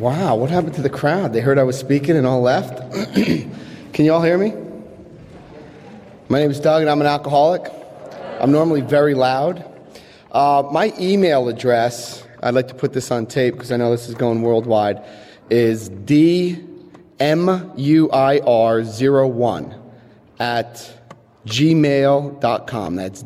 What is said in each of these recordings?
Wow, what happened to the crowd? They heard I was speaking and all left? Can you all hear me? My name is Doug and I'm an alcoholic. I'm normally very loud. My email address, I'd like to put this on tape because I know this is going worldwide, is dmuir01 at gmail.com. That's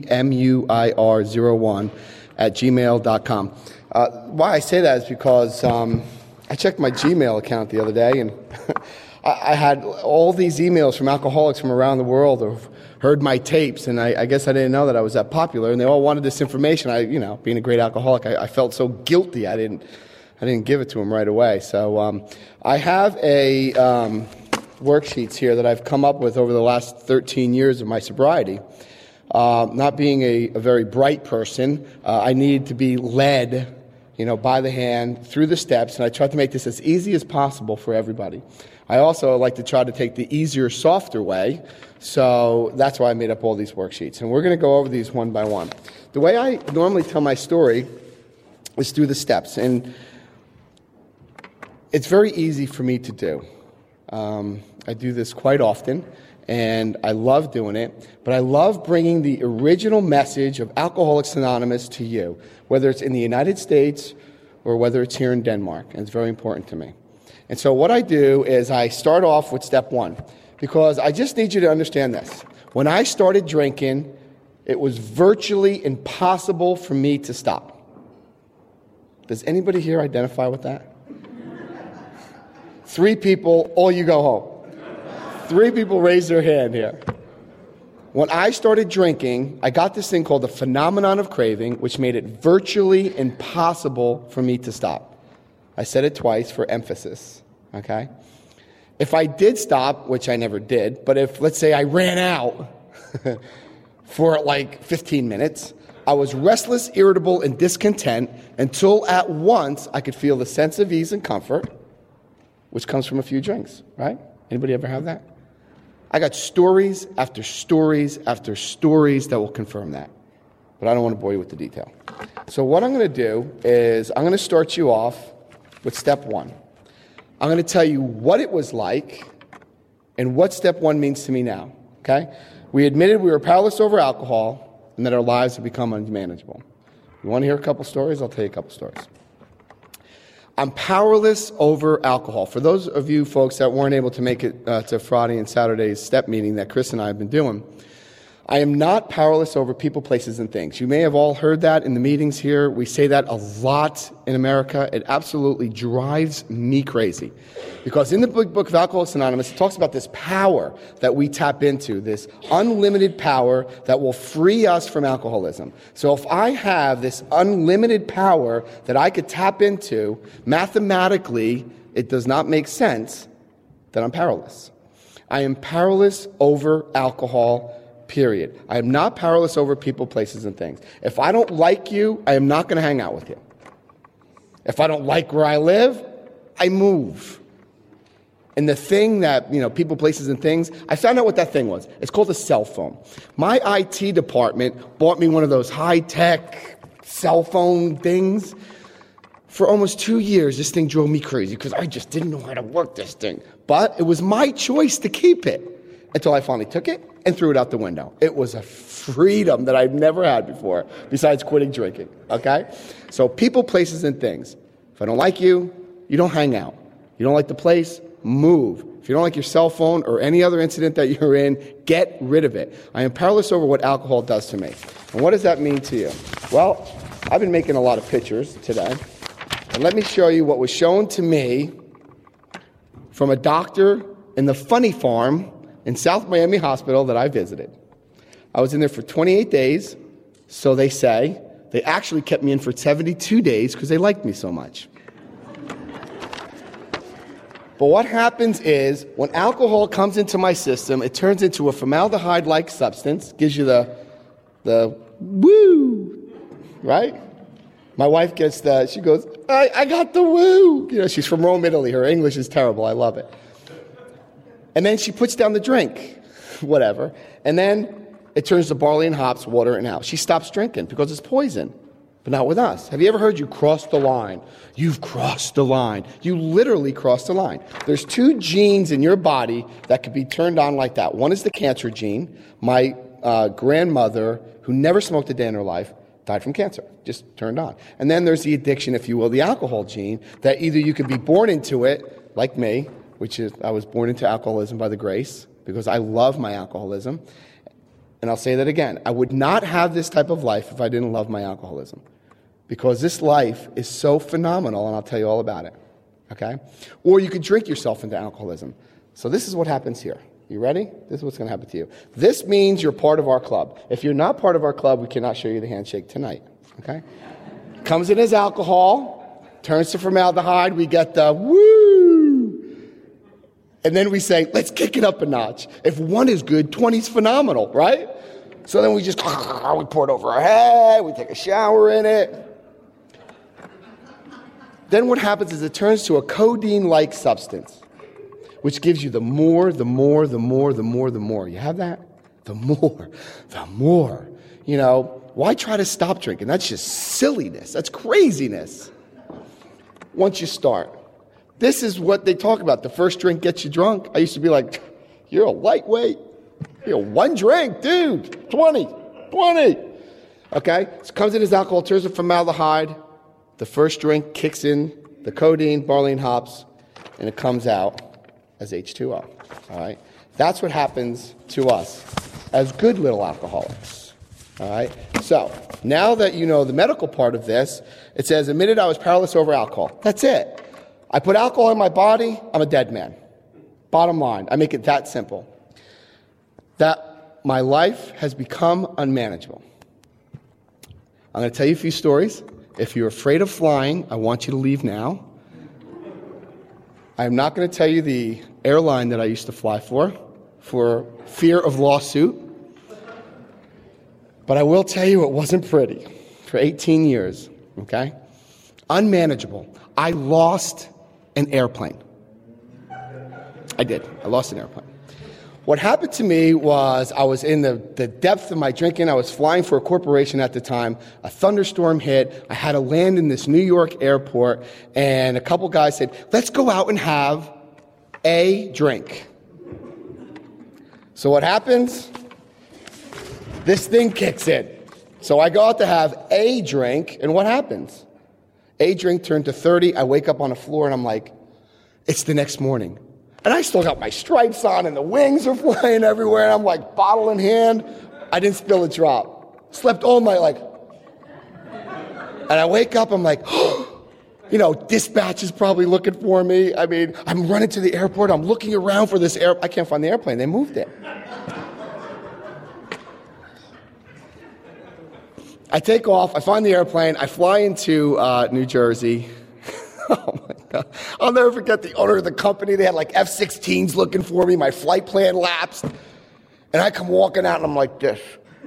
dmuir01 at gmail.com. Why I say that is because I checked my Gmail account the other day, and I had all these emails from alcoholics from around the world who've heard my tapes, and I guess I didn't know that I was that popular, and they all wanted this information. Being a great alcoholic, I felt so guilty. I didn't give it to them right away. So I have a worksheets here that I've come up with over the last 13 years of my sobriety. Not being a very bright person, I needed to be led, by the hand through the steps, and I tried to make this as easy as possible for everybody. I also like to try to take the easier, softer way, so that's why I made up all these worksheets. And we're going to go over these one by one. The way I normally tell my story is through the steps, and it's very easy for me to do. I do this quite often, and I love doing it, but I love bringing the original message of Alcoholics Anonymous to you, whether it's in the United States or whether it's here in Denmark, and it's very important to me. And so what I do is I start off with step one, because I just need you to understand this. When I started drinking, it was virtually impossible for me to stop. Does anybody here identify with that? 3 people, all you go home. 3 people raise their hand here. When I started drinking, I got this thing called the phenomenon of craving, which made it virtually impossible for me to stop. I said it twice for emphasis, okay? If I did stop, which I never did, but if, let's say, I ran out for like 15 minutes, I was restless, irritable, and discontent until at once I could feel the sense of ease and comfort, which comes from a few drinks, right? Anybody ever have that? I got stories after stories after stories that will confirm that. But I don't want to bore you with the detail. So what I'm going to do is I'm going to start you off with step one. I'm going to tell you what it was like and what step one means to me now. Okay? We admitted we were powerless over alcohol and that our lives have become unmanageable. You want to hear a couple stories? I'll tell you a couple stories. I'm powerless over alcohol. For those of you folks that weren't able to make it to Friday and Saturday's step meeting that Chris and I have been doing, I am not powerless over people, places, and things. You may have all heard that in the meetings here. We say that a lot in America. It absolutely drives me crazy. Because in the big book of Alcoholics Anonymous, it talks about this power that we tap into, this unlimited power that will free us from alcoholism. So if I have this unlimited power that I could tap into, mathematically, it does not make sense that I'm powerless. I am powerless over alcohol, period. I am not powerless over people, places, and things. If I don't like you, I am not going to hang out with you. If I don't like where I live, I move. And the thing that, people, places, and things, I found out what that thing was. It's called a cell phone. My IT department bought me one of those high-tech cell phone things. For almost 2 years, this thing drove me crazy because I just didn't know how to work this thing. But it was my choice to keep it until I finally took it and threw it out the window. It was a freedom that I've never had before, besides quitting drinking, okay? So people, places, and things. If I don't like you, you don't hang out. You don't like the place, move. If you don't like your cell phone or any other incident that you're in, get rid of it. I am powerless over what alcohol does to me. And what does that mean to you? Well, I've been making a lot of pictures today. And let me show you what was shown to me from a doctor in the Funny Farm in South Miami Hospital that I visited. I was in there for 28 days, so they say. They actually kept me in for 72 days because they liked me so much. But what happens is, when alcohol comes into my system, it turns into a formaldehyde-like substance, gives you the woo, right? My wife gets that. She goes, I got the woo. She's from Rome, Italy. Her English is terrible. I love it. And then she puts down the drink, whatever. And then it turns to barley and hops, water and out. She stops drinking because it's poison. but not with us. Have you ever heard you crossed the line? You've crossed the line. You literally crossed the line. There's 2 genes in your body that could be turned on like that. One is the cancer gene. My grandmother, who never smoked a day in her life, died from cancer, just turned on. And then there's the addiction, if you will, the alcohol gene, that either you could be born into it, like me, which is I was born into alcoholism by the grace, because I love my alcoholism. And I'll say that again. I would not have this type of life if I didn't love my alcoholism, because this life is so phenomenal, and I'll tell you all about it, okay? Or you could drink yourself into alcoholism. So this is what happens here. You ready? This is what's going to happen to you. This means you're part of our club. If you're not part of our club, we cannot show you the handshake tonight, okay? Comes in as alcohol, turns to formaldehyde, we get the woo! And then we say, let's kick it up a notch. If 1 is good, 20 is phenomenal, right? So then we just, we pour it over our head, we take a shower in it. Then what happens is it turns to a codeine-like substance, which gives you the more. You have that? The more. You know, why try to stop drinking? That's just silliness. That's craziness. Once you start. This is what they talk about. The first drink gets you drunk. I used to be like, you're a lightweight. You're 1 drink, dude. 20. Okay? So it comes in as alcohol, turns to formaldehyde. The first drink kicks in the codeine, barley, and hops, and it comes out as H2O. All right? That's what happens to us as good little alcoholics. All right? So, now that you know the medical part of this, it says, admitted I was powerless over alcohol. That's it. I put alcohol in my body, I'm a dead man. Bottom line, I make it that simple. That my life has become unmanageable. I'm going to tell you a few stories. If you're afraid of flying, I want you to leave now. I'm not going to tell you the airline that I used to fly for fear of lawsuit. But I will tell you it wasn't pretty for 18 years, okay? Unmanageable. I lost an airplane. I did. I lost an airplane. What happened to me was I was in the depth of my drinking. I was flying for a corporation at the time. A thunderstorm hit. I had to land in this New York airport, and a couple guys said, let's go out and have a drink. So what happens? This thing kicks in. So I go out to have a drink, and what happens? A drink turned to 30. I wake up on the floor, and I'm like, it's the next morning. And I still got my stripes on, and the wings are flying everywhere, and I'm like, bottle in hand. I didn't spill a drop. Slept all night, like. And I wake up, I'm like, dispatch is probably looking for me. I mean, I'm running to the airport. I'm looking around for this I can't find the airplane. They moved it. I take off. I find the airplane. I fly into New Jersey. Oh, my God. I'll never forget the owner of the company. They had like F-16s looking for me. My flight plan lapsed. And I come walking out, and I'm like this.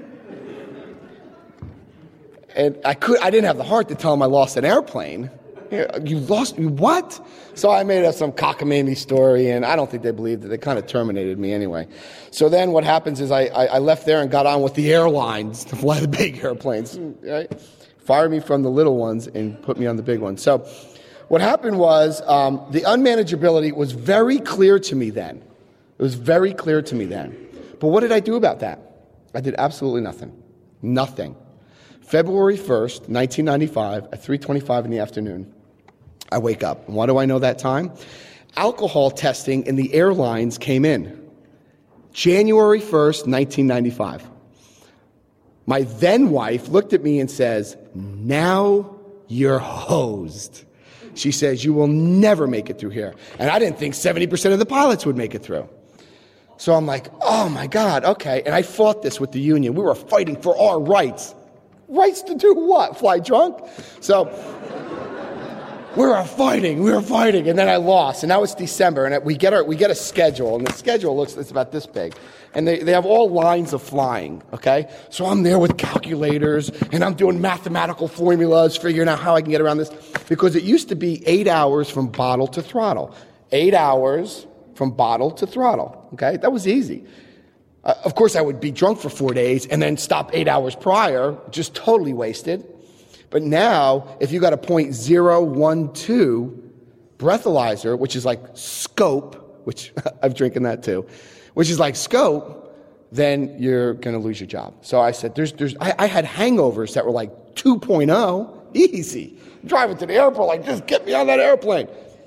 And I didn't have the heart to tell him I lost an airplane. You lost me? What? So I made up some cockamamie story, and I don't think they believed it. They kind of terminated me anyway. So then what happens is I left there and got on with the airlines to fly the big airplanes. Right? Fired me from the little ones and put me on the big ones. So what happened was the unmanageability was very clear to me then. It was very clear to me then. But what did I do about that? I did absolutely nothing. Nothing. February 1st, 1995, at 3:25 in the afternoon, I wake up. And why do I know that time? Alcohol testing in the airlines came in. January 1st, 1995. My then wife looked at me and says, now you're hosed. She says, you will never make it through here. And I didn't think 70% of the pilots would make it through. So I'm like, oh my God, okay. And I fought this with the union. We were fighting for our rights. Rights to do what? Fly drunk? So we were fighting, and then I lost. And now it's December, and we get a schedule, and the schedule it's about this big. And they have all lines of flying, okay? So I'm there with calculators, and I'm doing mathematical formulas, figuring out how I can get around this. Because it used to be 8 hours from bottle to throttle. 8 hours from bottle to throttle, okay? That was easy. Of course, I would be drunk for 4 days and then stop 8 hours prior, just totally wasted. But now, if you got a .012 breathalyzer, which is like scope, which I'm drinking that too, which is like scope, then you're going to lose your job. So I said, I had hangovers that were like 2.0, easy. Driving to the airport, like, just get me on that airplane.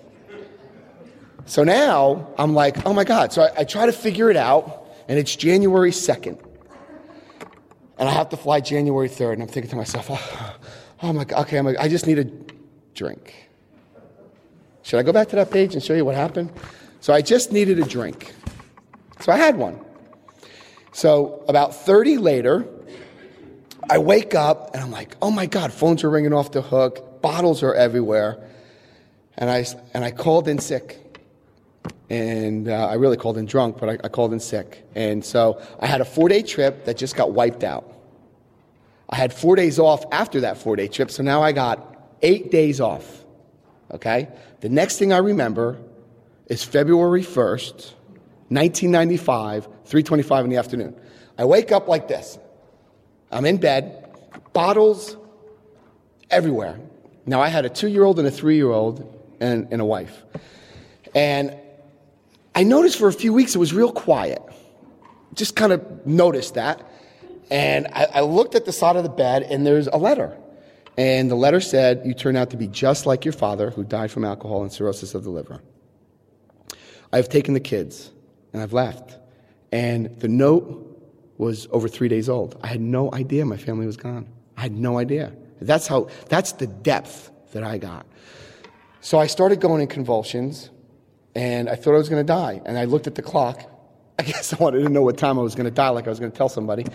So now I'm like, oh my God. So I try to figure it out, and it's January 2nd. And I have to fly January 3rd, and I'm thinking to myself, oh my God, okay, I just need a drink. Should I go back to that page and show you what happened? So I just needed a drink. So I had one. So about 30 later, I wake up, and I'm like, oh my God, phones are ringing off the hook, bottles are everywhere. And I called in sick. And I really called in drunk, but I called in sick. And so I had a 4-day trip that just got wiped out. I had 4 days off after that 4-day trip, so now I got 8 days off. Okay? The next thing I remember is February 1st, 1995, 3:25 in the afternoon. I wake up like this. I'm in bed, bottles everywhere. Now, I had a 2-year-old and a 3-year-old and a wife. And I noticed for a few weeks it was real quiet. Just kind of noticed that. And I looked at the side of the bed, and there's a letter. And the letter said, you turn out to be just like your father, who died from alcohol and cirrhosis of the liver. I've taken the kids, and I've left. And the note was over 3 days old. I had no idea my family was gone. I had no idea. That's the depth that I got. So I started going in convulsions, and I thought I was going to die. And I looked at the clock. I guess I wanted to know what time I was going to die, like I was going to tell somebody.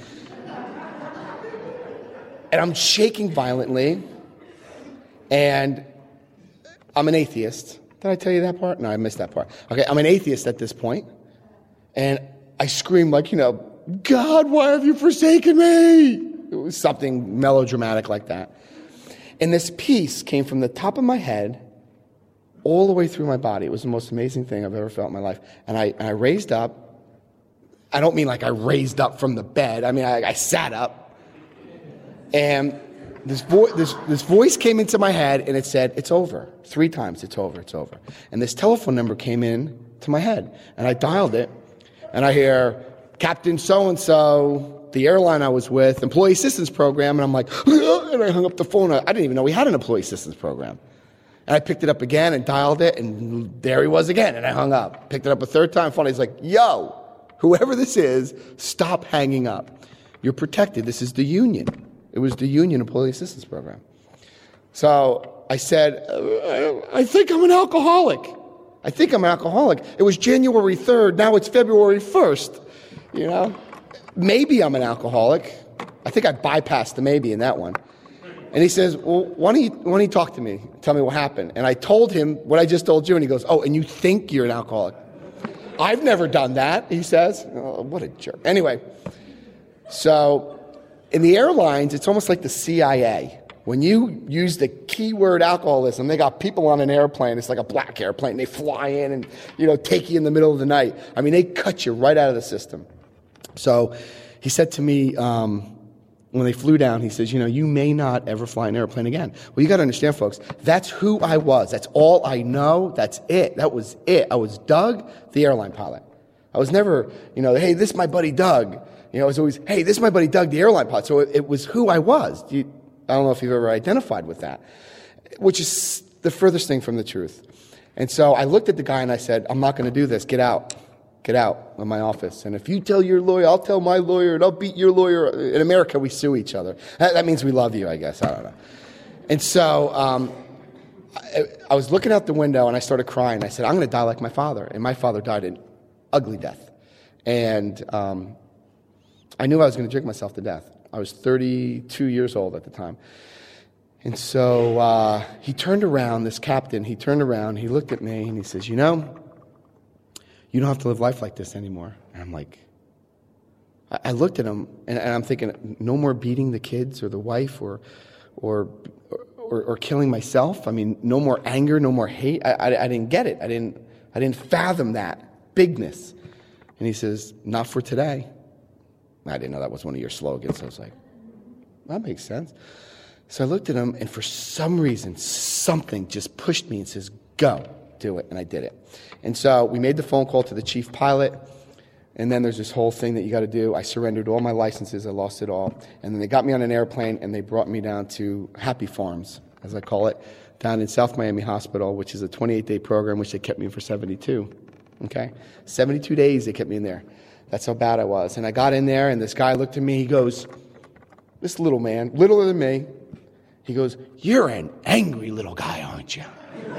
And I'm shaking violently, and I'm an atheist. Did I tell you that part? No, I missed that part. Okay, I'm an atheist at this point, and I scream like, God, why have you forsaken me? It was something melodramatic like that. And this peace came from the top of my head all the way through my body. It was the most amazing thing I've ever felt in my life. And I raised up. I don't mean like I raised up from the bed. I mean, I sat up. And this voice came into my head, and it said, it's over. 3 times, it's over, it's over. And this telephone number came in to my head. And I dialed it, and I hear, Captain so-and-so, the airline I was with, employee assistance program. And I'm like, and I hung up the phone. I didn't even know we had an employee assistance program. And I picked it up again and dialed it, and there he was again, and I hung up. Picked it up a 3rd time, finally he's like, yo, whoever this is, stop hanging up. You're protected. This is the union. It was the union employee assistance program. So I said, I think I'm an alcoholic. I think I'm an alcoholic. It was January 3rd. Now it's February 1st. Maybe I'm an alcoholic. I think I bypassed the maybe in that one. And he says, well, why don't you talk to me? Tell me what happened. And I told him what I just told you. And he goes, oh, and you think you're an alcoholic? I've never done that, he says. Oh, what a jerk. Anyway, so in the airlines, it's almost like the CIA. When you use the keyword alcoholism, they got people on an airplane. It's like a black airplane. They fly in and, take you in the middle of the night. I mean, they cut you right out of the system. So he said to me, when they flew down, he says, you may not ever fly an airplane again. Well, you got to understand, folks, that's who I was. That's all I know. That's it. That was it. I was Doug, the airline pilot. I was never, hey, this is my buddy Doug. It was always, hey, this is my buddy Doug, the airline pilot. So it was who I was. I don't know if you've ever identified with that, which is the furthest thing from the truth. And so I looked at the guy and I said, I'm not going to do this. Get out. Get out of my office. And if you tell your lawyer, I'll tell my lawyer, and I'll beat your lawyer. In America, we sue each other. That means we love you, I guess. I don't know. And so I was looking out the window, and I started crying. I said, I'm going to die like my father. And my father died an ugly death. And I knew I was going to drink myself to death. I was 32 years old at the time. And so he turned around, this captain, he looked at me, and he says, you don't have to live life like this anymore. And I'm like, I looked at him, and I'm thinking, no more beating the kids or the wife or killing myself. I mean, no more anger, no more hate. I didn't get it. I didn't fathom that bigness. And he says, not for today. I didn't know that was one of your slogans. I was like, that makes sense. So I looked at him, and for some reason, something just pushed me and says, go, do it. And I did it. And so we made the phone call to the chief pilot, and then there's this whole thing that you got to do. I surrendered all my licenses. I lost it all. And then they got me on an airplane, and they brought me down to Happy Farms, as I call it, down in South Miami Hospital, which is a 28-day program, which they kept me in for 72. Okay? 72 days they kept me in there. That's how bad I was. And I got in there, and this guy looked at me. He goes, this little man, littler than me, he goes, you're an angry little guy, aren't you?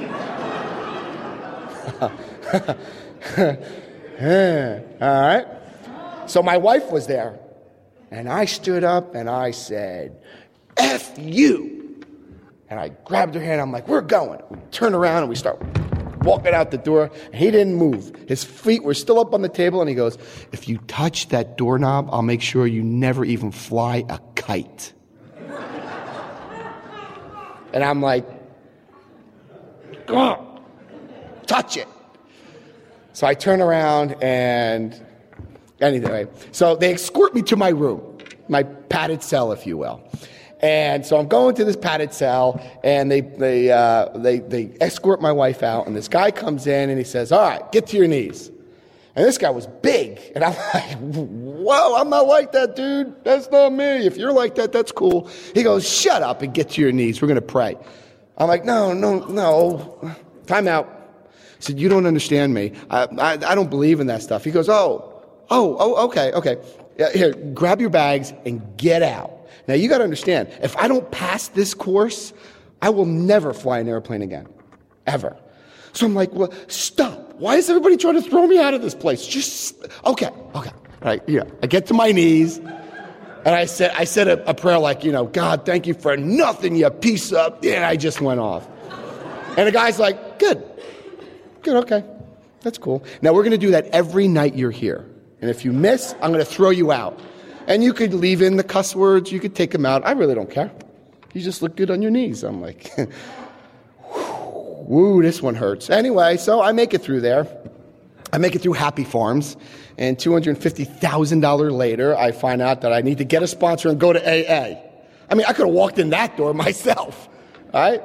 All right. So my wife was there, and I stood up and I said, F you. And I grabbed her hand. I'm like, we're going. We turn around and we start walking out the door. And he didn't move. His feet were still up on the table, and he goes, if you touch that doorknob, I'll make sure you never even fly a kite. And I'm like, touch it. So I turn around, and anyway, so they escort me to my room, my padded cell, if you will. And so I'm going to this padded cell, and they escort my wife out, and this guy comes in, and he says, all right, get to your knees. And this guy was big, and I'm like, whoa, I'm not like that, dude. That's not me. If you're like that, that's cool. He goes, shut up and get to your knees. We're going to pray. I'm like, no. Time out. He said, you don't understand me. I don't believe in that stuff. He goes, okay. Here, grab your bags and get out. Now, you got to understand, if I don't pass this course, I will never fly an airplane again, ever. So I'm like, well, stop. Why is everybody trying to throw me out of this place? Okay. All right, I get to my knees, and I said a prayer like, God, thank you for nothing, you piece of, and I just went off. And the guy's like, good, okay, that's cool. Now, we're going to do that every night you're here. And if you miss, I'm going to throw you out. And you could leave in the cuss words, you could take them out. I really don't care. You just look good on your knees. I'm like, woo, this one hurts. Anyway, so I make it through there. I make it through Happy Farms. And $250,000 later, I find out that I need to get a sponsor and go to AA. I mean, I could have walked in that door myself. All right?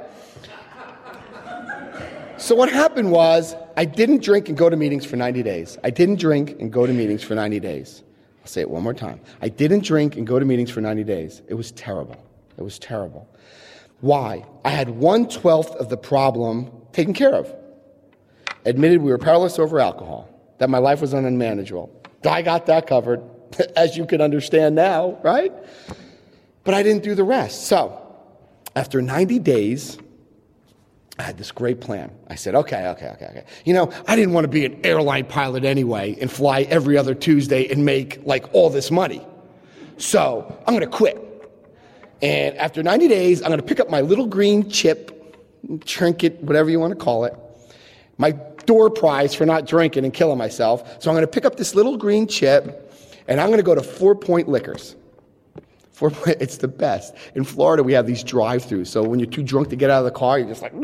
So what happened was, I didn't drink and go to meetings for 90 days. I didn't drink and go to meetings for 90 days. I'll say it one more time. I didn't drink and go to meetings for 90 days. It was terrible. It was terrible. Why? I had 1/12 of the problem taken care of. Admitted we were powerless over alcohol, that my life was unmanageable. I got that covered, as you can understand now, right? But I didn't do the rest. So, after 90 days, I had this great plan. I said, okay. I didn't want to be an airline pilot anyway and fly every other Tuesday and make like all this money. So I'm going to quit. And after 90 days, I'm going to pick up my little green chip, trinket, whatever you want to call it, my door prize for not drinking and killing myself. So I'm going to pick up this little green chip, and I'm going to go to 4 Point Liquors. It's the best. In Florida, we have these drive-thrus. So when you're too drunk to get out of the car, you're just like,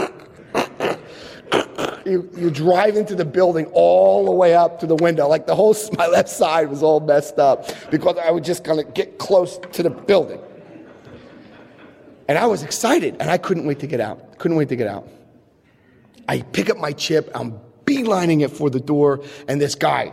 you drive into the building all the way up to the window. Like my left side was all messed up because I would just kind of get close to the building. And I was excited, and I couldn't wait to get out. I pick up my chip, I'm beelining it for the door, and this guy,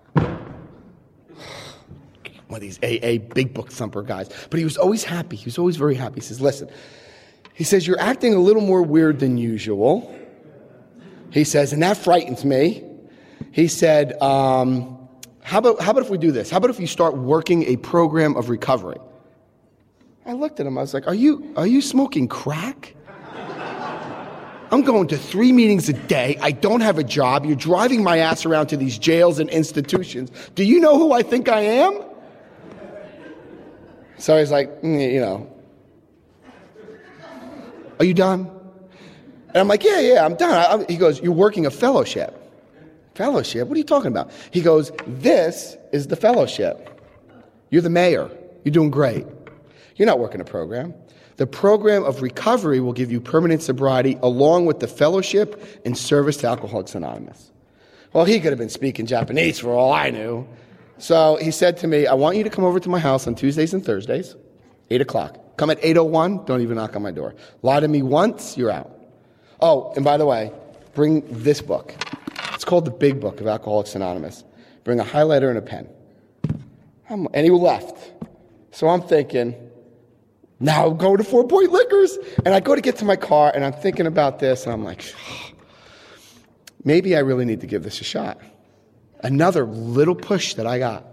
one of these AA big book thumper guys. But he was always happy. He was always very happy. He says, listen, you're acting a little more weird than usual. He says, and that frightens me. He said, how about if we do this? How about if you start working a program of recovery? I looked at him. I was like, are you smoking crack? I'm going to 3 meetings a day. I don't have a job. You're driving my ass around to these jails and institutions. Do you know who I think I am? So he's like, are you done? And I'm like, yeah, I'm done. He goes, you're working a fellowship. Fellowship? What are you talking about? He goes, this is the fellowship. You're the mayor. You're doing great. You're not working a program. The program of recovery will give you permanent sobriety along with the fellowship and service to Alcoholics Anonymous. Well, he could have been speaking Japanese for all I knew. So he said to me, I want you to come over to my house on Tuesdays and Thursdays. 8 o'clock. Come at 8:01, don't even knock on my door. Lie to me once, you're out. Oh, and by the way, bring this book. It's called The Big Book of Alcoholics Anonymous. Bring a highlighter and a pen. And he left. So I'm thinking, now I'll go to 4 Point Liquors. And I go to get to my car, and I'm thinking about this, and I'm like, maybe I really need to give this a shot. Another little push that I got.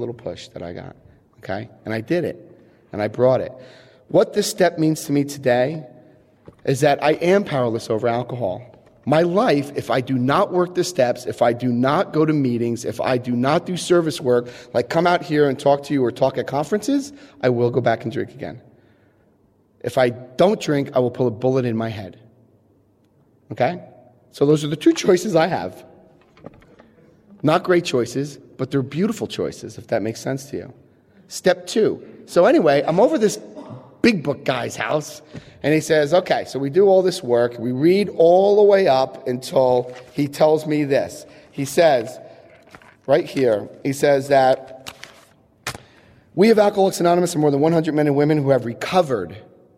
Okay? And I did it. And I brought it. What this step means to me today is that I am powerless over alcohol. My life, if I do not work the steps, if I do not go to meetings, if I do not do service work, like come out here and talk to you or talk at conferences, I will go back and drink again. If I don't drink, I will pull a bullet in my head. Okay? So those are the 2 choices I have. Not great choices, but they're beautiful choices, if that makes sense to you. Step 2. So anyway, I'm over this big book guy's house, and he says, okay, so we do all this work. We read all the way up until he tells me this. He says, right here, he says that we of Alcoholics Anonymous are more than 100 men and women who have recovered,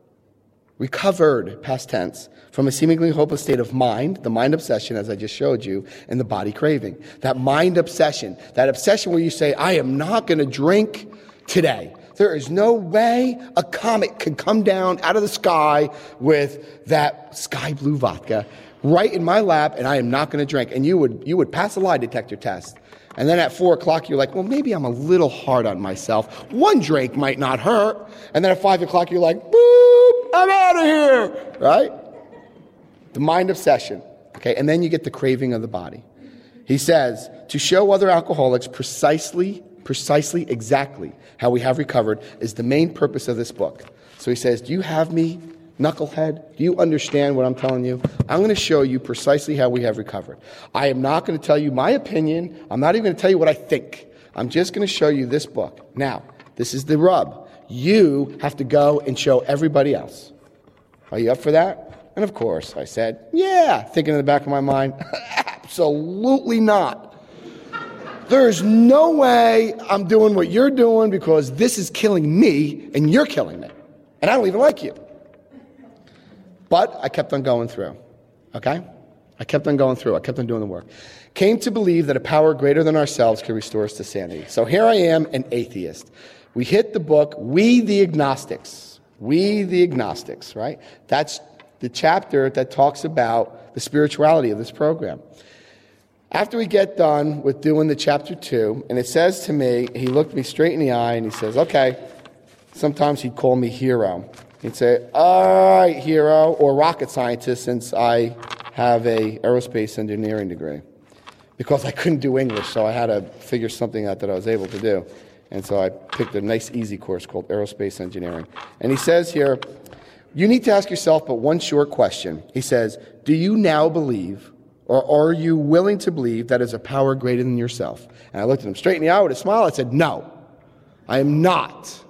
past tense, from a seemingly hopeless state of mind, the mind obsession, as I just showed you, and the body craving. That mind obsession, that obsession where you say, I am not going to drink today. There is no way a comet can come down out of the sky with that sky blue vodka right in my lap, and I am not going to drink. And you would pass a lie detector test. And then at 4 o'clock, you're like, well, maybe I'm a little hard on myself. 1 drink might not hurt. And then at 5 o'clock, you're like, boop, I'm out of here, right? The mind obsession, okay? And then you get the craving of the body. He says, to show other alcoholics precisely, exactly how we have recovered is the main purpose of this book. So he says, do you have me, knucklehead? Do you understand what I'm telling you? I'm going to show you precisely how we have recovered. I am not going to tell you my opinion. I'm not even going to tell you what I think. I'm just going to show you this book. Now, this is the rub. You have to go and show everybody else. Are you up for that? And of course, I said, yeah, thinking in the back of my mind, absolutely not. There's no way I'm doing what you're doing because this is killing me and you're killing me. And I don't even like you. But I kept on going through. Okay? I kept on going through. I kept on doing the work. Came to believe that a power greater than ourselves could restore us to sanity. So here I am, an atheist. We hit the book, We the Agnostics. We the Agnostics, right? That's the chapter that talks about the spirituality of this program. After we get done with doing the chapter 2, and it says to me, he looked me straight in the eye and he says, okay, sometimes he'd call me hero. He'd say, all right, hero, or rocket scientist, since I have a aerospace engineering degree. Because I couldn't do English, so I had to figure something out that I was able to do. And so I picked a nice, easy course called aerospace engineering. And he says here, you need to ask yourself but one short question. He says, do you now believe, or are you willing to believe that is a power greater than yourself? And I looked at him straight in the eye with a smile. I said, no, I am not.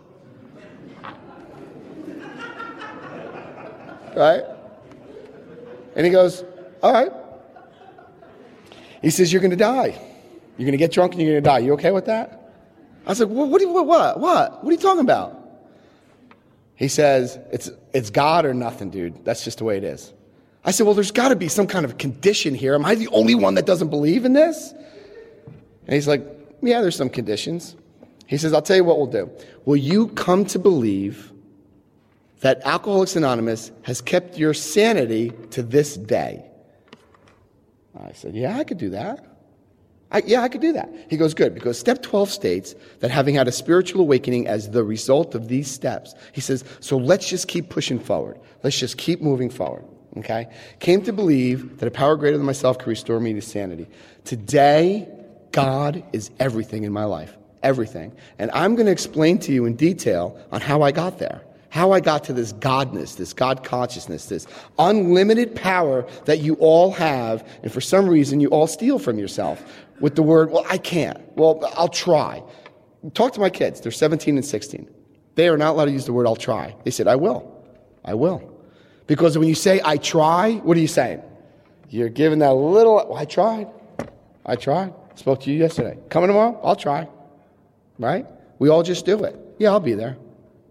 Right? And he goes, all right. He says, you're going to die. You're going to get drunk and you're going to die. You okay with that? I was like, what are you talking about? He says, it's God or nothing, dude. That's just the way it is. I said, well, there's got to be some kind of condition here. Am I the only one that doesn't believe in this? And he's like, yeah, there's some conditions. He says, I'll tell you what we'll do. Will you come to believe that Alcoholics Anonymous has kept your sanity to this day? I said, yeah, I could do that. I could do that. He goes, good, because step 12 states that having had a spiritual awakening as the result of these steps, he says, so let's just keep pushing forward. Let's just keep moving forward. Okay? Came to believe that a power greater than myself could restore me to sanity. Today, God is everything in my life. Everything. And I'm going to explain to you in detail on how I got there. How I got to this Godness, this God consciousness, this unlimited power that you all have, and for some reason you all steal from yourself with the word, well, I can't. Well, I'll try. Talk to my kids. They're 17 and 16. They are not allowed to use the word I'll try. They said, I will. I will. Because when you say I try, what are you saying? You're giving that little, well, I tried. I tried. Spoke to you yesterday. Coming tomorrow? I'll try. Right? We all just do it. Yeah, I'll be there.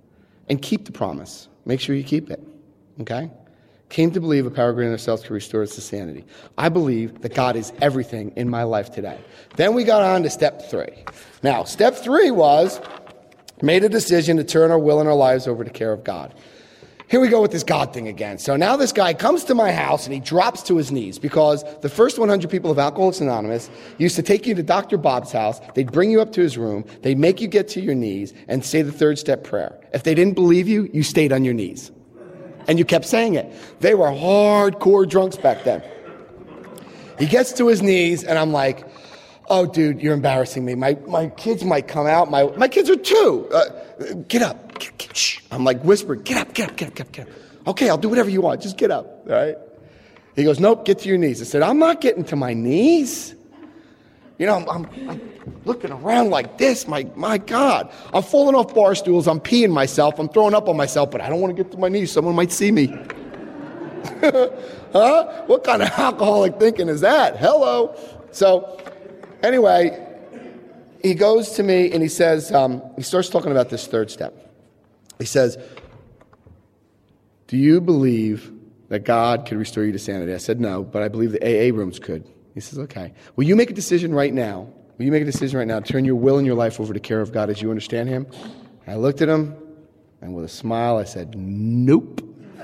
and keep the promise. Make sure you keep it, okay? Came to believe a power greater than ourselves can restore us to sanity. I believe that God is everything in my life today. Then we got on to step 3. Now, step 3 was made a decision to turn our will and our lives over to care of God. Here we go with this God thing again. So now this guy comes to my house and he drops to his knees because the first 100 people of Alcoholics Anonymous used to take you to Dr. Bob's house. They'd bring you up to his room. They'd make you get to your knees and say the 3rd step prayer. If they didn't believe you, you stayed on your knees. And you kept saying it. They were hardcore drunks back then. He gets to his knees and I'm like, oh, dude, you're embarrassing me. My kids might come out. My kids are 2. Get up. Shh. I'm like whispering, get up. Okay, I'll do whatever you want. Just get up, all right? He goes, nope, get to your knees. I said, I'm not getting to my knees. You know, I'm looking around like this. My God. I'm falling off bar stools. I'm peeing myself. I'm throwing up on myself, but I don't want to get to my knees. Someone might see me. Huh? What kind of alcoholic thinking is that? Hello. So anyway, he goes to me and he says, he starts talking about this 3rd step. He says, do you believe that God could restore you to sanity? I said, no, but I believe the AA rooms could. He says, okay. Will you make a decision right now? Will you make a decision right now to turn your will and your life over to care of God as you understand him? And I looked at him, and with a smile, I said, nope.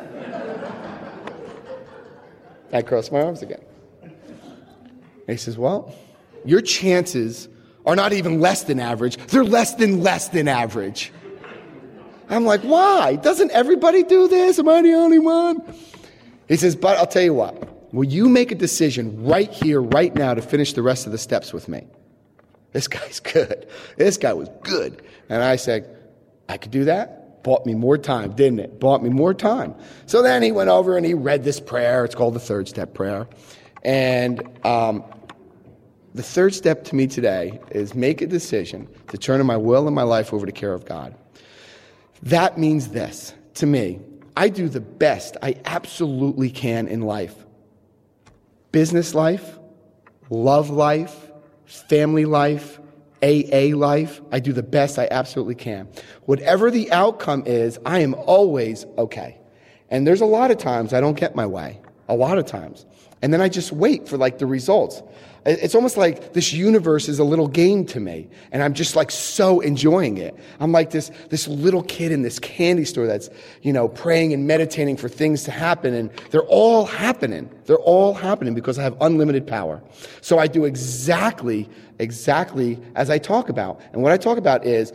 I crossed my arms again. And he says, well, your chances are not even less than average. They're less than average. I'm like, why? Doesn't everybody do this? Am I the only one? He says, but I'll tell you what. Will you make a decision right here, right now, to finish the rest of the steps with me? This guy's good. This guy was good. And I said, I could do that? Bought me more time, didn't it? Bought me more time. So then he went over and he read this prayer. It's called the 3rd step prayer. And the 3rd step to me today is make a decision to turn my will and my life over to care of God. That means this, to me, I do the best I absolutely can in life. Business life, love life, family life, AA life, I do the best I absolutely can. Whatever the outcome is, I am always okay. And there's a lot of times I don't get my way, a lot of times. And then I just wait for like the results. It's almost like this universe is a little game to me, and I'm just like so enjoying it. I'm like this little kid in this candy store that's, praying and meditating for things to happen, and they're all happening. They're all happening because I have unlimited power. So I do exactly as I talk about. And what I talk about is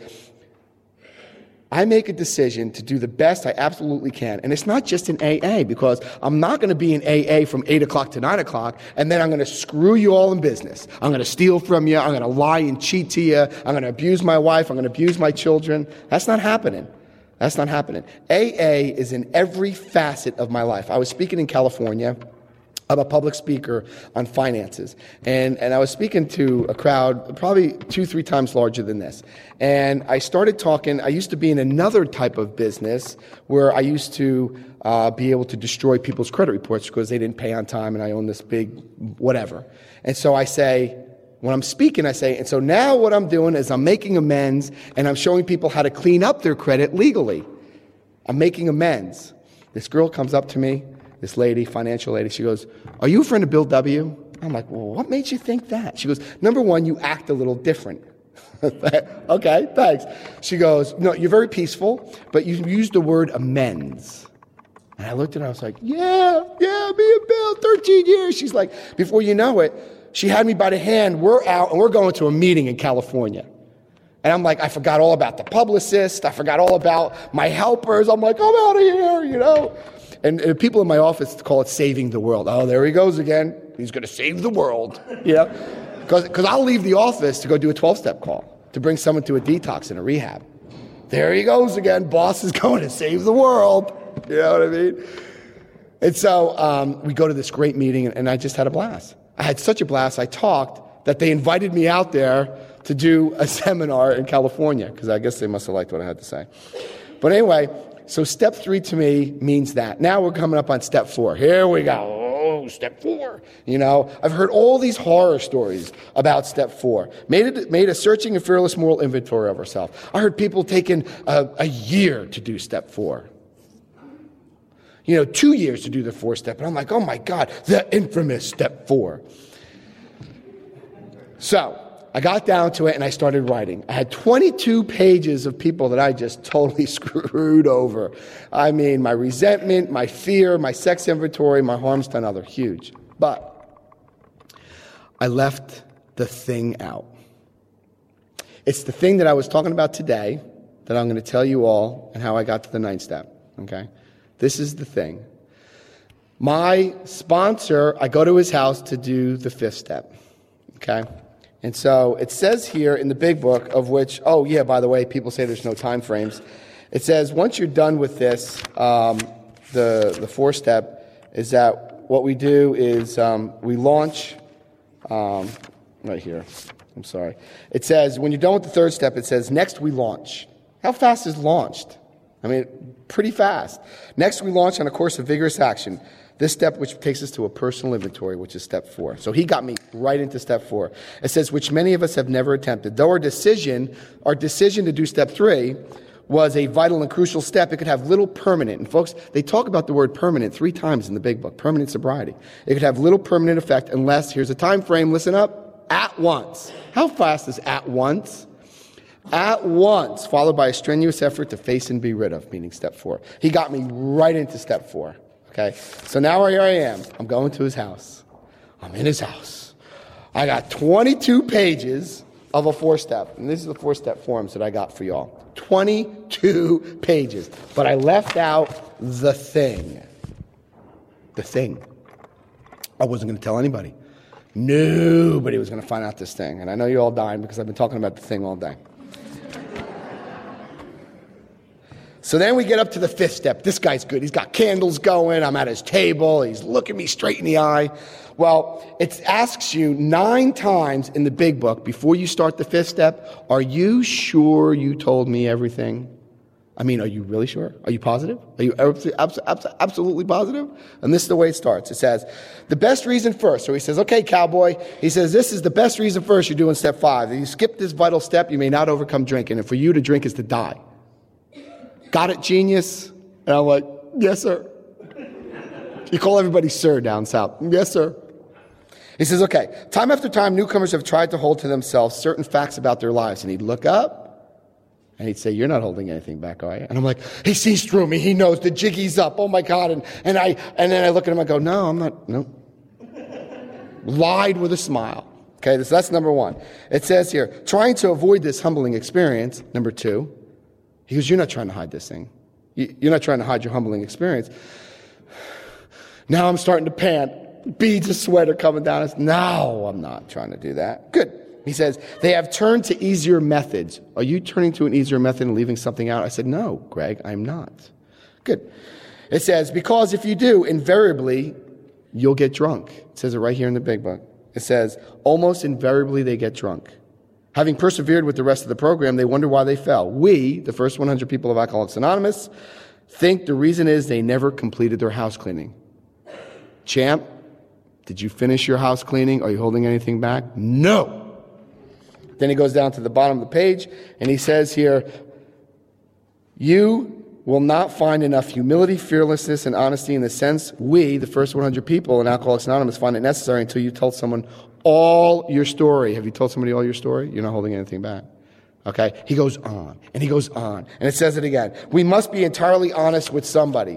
I make a decision to do the best I absolutely can. And it's not just in AA, because I'm not going to be in AA from 8 o'clock to 9 o'clock, and then I'm going to screw you all in business. I'm going to steal from you. I'm going to lie and cheat to you. I'm going to abuse my wife. I'm going to abuse my children. That's not happening. That's not happening. AA is in every facet of my life. I was speaking in California. I'm a public speaker on finances. And I was speaking to a crowd probably 2-3 times larger than this. And I started talking. I used to be in another type of business where I used to be able to destroy people's credit reports because they didn't pay on time and I own this big whatever. And so I say, when I'm speaking, I say, and so now what I'm doing is I'm making amends and I'm showing people how to clean up their credit legally. I'm making amends. This girl comes up to me. This lady, financial lady, she goes, are you a friend of Bill W? I'm like, well, what made you think that? She goes, number one, you act a little different. Okay, thanks. She goes, no, you're very peaceful, but you used the word amends. And I looked at her, I was like, yeah, me and Bill, 13 years. She's like, before you know it, she had me by the hand, we're out, and we're going to a meeting in California. And I'm like, I forgot all about the publicist, I forgot all about my helpers. I'm like, I'm out of here, And people in my office call it saving the world. Oh, there he goes again. He's going to save the world. Because I'll leave the office to go do a 12-step call to bring someone to a detox and a rehab. There he goes again. Boss is going to save the world. You know what I mean? And so we go to this great meeting, and I just had a blast. I had such a blast. I talked that they invited me out there to do a seminar in California, because I guess they must have liked what I had to say. But anyway, so step 3 to me means that. Now we're coming up on step 4. Here we go. oh, step 4. I've heard all these horror stories about step 4. Made a searching and fearless moral inventory of ourselves. I heard people taking a year to do step 4. 2 years to do the 4th step. And I'm like, oh my God, the infamous step 4. So I got down to it and I started writing. I had 22 pages of people that I just totally screwed over. I mean, my resentment, my fear, my sex inventory, my harms done other, huge. But I left the thing out. It's the thing that I was talking about today that I'm going to tell you all and how I got to the 9th step, okay? This is the thing. My sponsor, I go to his house to do the 5th step, okay? And so it says here in the big book, of which, oh yeah, by the way, people say there's no time frames. It says once you're done with this, the 4th step is that what we do is we launch, right here, I'm sorry. It says when you're done with the 3rd step, it says next we launch. How fast is launched? I mean, pretty fast. Next we launch on a course of vigorous action. This step, which takes us to a personal inventory, which is step 4. So he got me right into step 4. It says, which many of us have never attempted. Though our decision to do step 3 was a vital and crucial step, it could have little permanent. And folks, they talk about the word permanent 3 times in the big book, permanent sobriety. It could have little permanent effect unless, here's a time frame, listen up, at once. How fast is at once? At once, followed by a strenuous effort to face and be rid of, meaning step 4. He got me right into step 4. Okay, so now here I am. I'm going to his house. I'm in his house. I got 22 pages of a 4-step. And these are the 4-step forms that I got for y'all. 22 pages. But I left out the thing. The thing. I wasn't going to tell anybody. Nobody was going to find out this thing. And I know you're all dying because I've been talking about the thing all day. So then we get up to the 5th step. This guy's good. He's got candles going. I'm at his table. He's looking me straight in the eye. Well, it asks you 9 times in the big book before you start the 5th step, are you sure you told me everything? I mean, are you really sure? Are you positive? Are you absolutely positive? And this is the way it starts. It says, the best reason first. So he says, okay, cowboy. He says, this is the best reason first you're doing step 5. If you skip this vital step, you may not overcome drinking. And for you to drink is to die. Got it, genius? And I'm like, yes, sir. You call everybody sir down south. Yes, sir. He says, okay, time after time, newcomers have tried to hold to themselves certain facts about their lives. And he'd look up, and he'd say, you're not holding anything back, are you? And I'm like, he sees through me. He knows the jiggy's up. Oh, my God. And then I look at him, I go, no, I'm not. No. Lied with a smile. Okay, so that's number 1. It says here, trying to avoid this humbling experience, number 2. He goes, you're not trying to hide this thing. You're not trying to hide your humbling experience. Now I'm starting to pant. Beads of sweat are coming down. No, I'm not trying to do that. Good. He says, they have turned to easier methods. Are you turning to an easier method and leaving something out? I said, no, Greg, I'm not. Good. It says, because if you do, invariably, you'll get drunk. It says it right here in the big book. It says, almost invariably they get drunk. Having persevered with the rest of the program, they wonder why they fell. We, the first 100 people of Alcoholics Anonymous, think the reason is they never completed their house cleaning. Champ, did you finish your house cleaning? Are you holding anything back? No. Then he goes down to the bottom of the page, and he says here, you will not find enough humility, fearlessness, and honesty in the sense we, the first 100 people in Alcoholics Anonymous, find it necessary until you told someone all your story. Have you told somebody all your story? You're not holding anything back. Okay? He goes on, and he goes on. And it says it again. We must be entirely honest with somebody.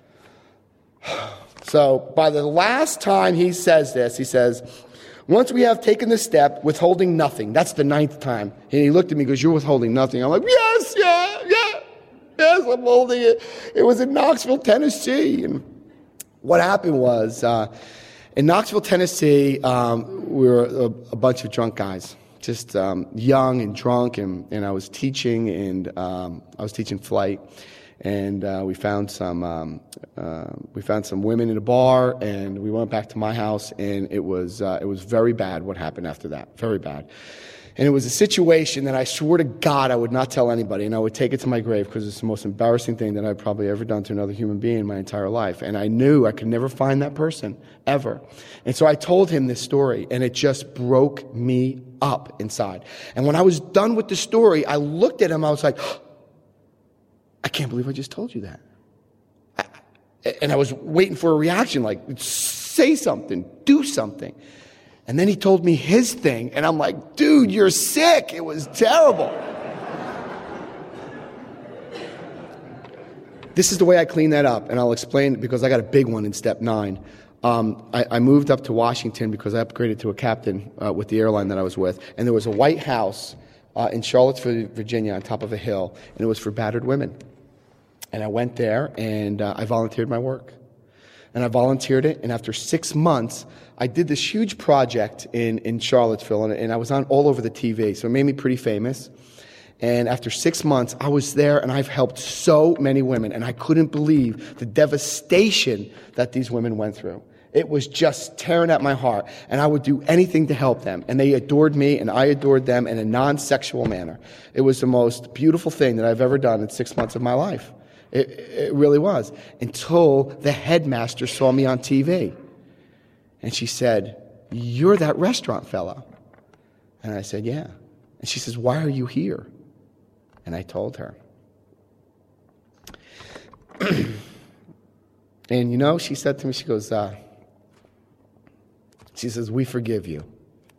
So, by the last time he says this, he says, once we have taken the step, withholding nothing. That's the 9th time. And he looked at me and goes, you're withholding nothing. I'm like, yes, yes, I'm holding it. It was in Knoxville, Tennessee. And what happened was, in Knoxville, Tennessee, we were a bunch of drunk guys, just young and drunk, and I was teaching, and I was teaching flight, and we found some women in a bar, and we went back to my house, and it was very bad what happened after that, very bad. And it was a situation that I swore to God I would not tell anybody, and I would take it to my grave because it's the most embarrassing thing that I've probably ever done to another human being in my entire life. And I knew I could never find that person, ever. And so I told him this story, and it just broke me up inside. And when I was done with the story, I looked at him, I was like, I can't believe I just told you that. And I was waiting for a reaction, like, say something, do something. And then he told me his thing, and I'm like, dude, you're sick. It was terrible. This is the way I clean that up, and I'll explain it because I got a big one in step 9. I moved up to Washington because I upgraded to a captain with the airline that I was with, and there was a White House in Charlottesville, Virginia, on top of a hill, and it was for battered women. And I went there, and I volunteered my work. And I volunteered it, and after 6 months, I did this huge project in Charlottesville, and I was on all over the TV, so it made me pretty famous. And after 6 months, I was there, and I've helped so many women, and I couldn't believe the devastation that these women went through. It was just tearing at my heart, and I would do anything to help them. And they adored me, and I adored them in a non-sexual manner. It was the most beautiful thing that I've ever done in 6 months of my life. It really was. Until the headmaster saw me on TV. And she said, you're that restaurant fella. And I said, yeah. And she says, why are you here? And I told her. And you know, she said to me, she goes, she says, we forgive you.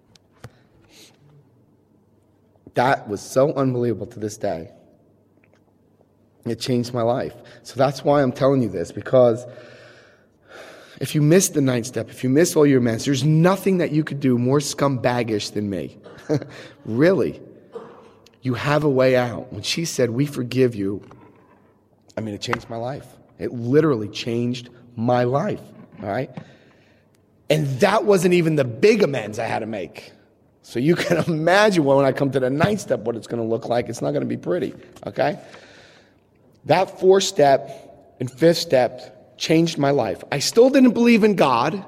That was so unbelievable to this day. It changed my life. So that's why I'm telling you this, because if you miss the 9th step, if you miss all your amends, there's nothing that you could do more scumbaggish than me. Really. You have a way out. When she said, we forgive you, I mean, it changed my life. It literally changed my life. All right? And that wasn't even the big amends I had to make. So you can imagine when I come to the 9th step, what it's going to look like. It's not going to be pretty. Okay? That 4th step and 5th step changed my life. I still didn't believe in God,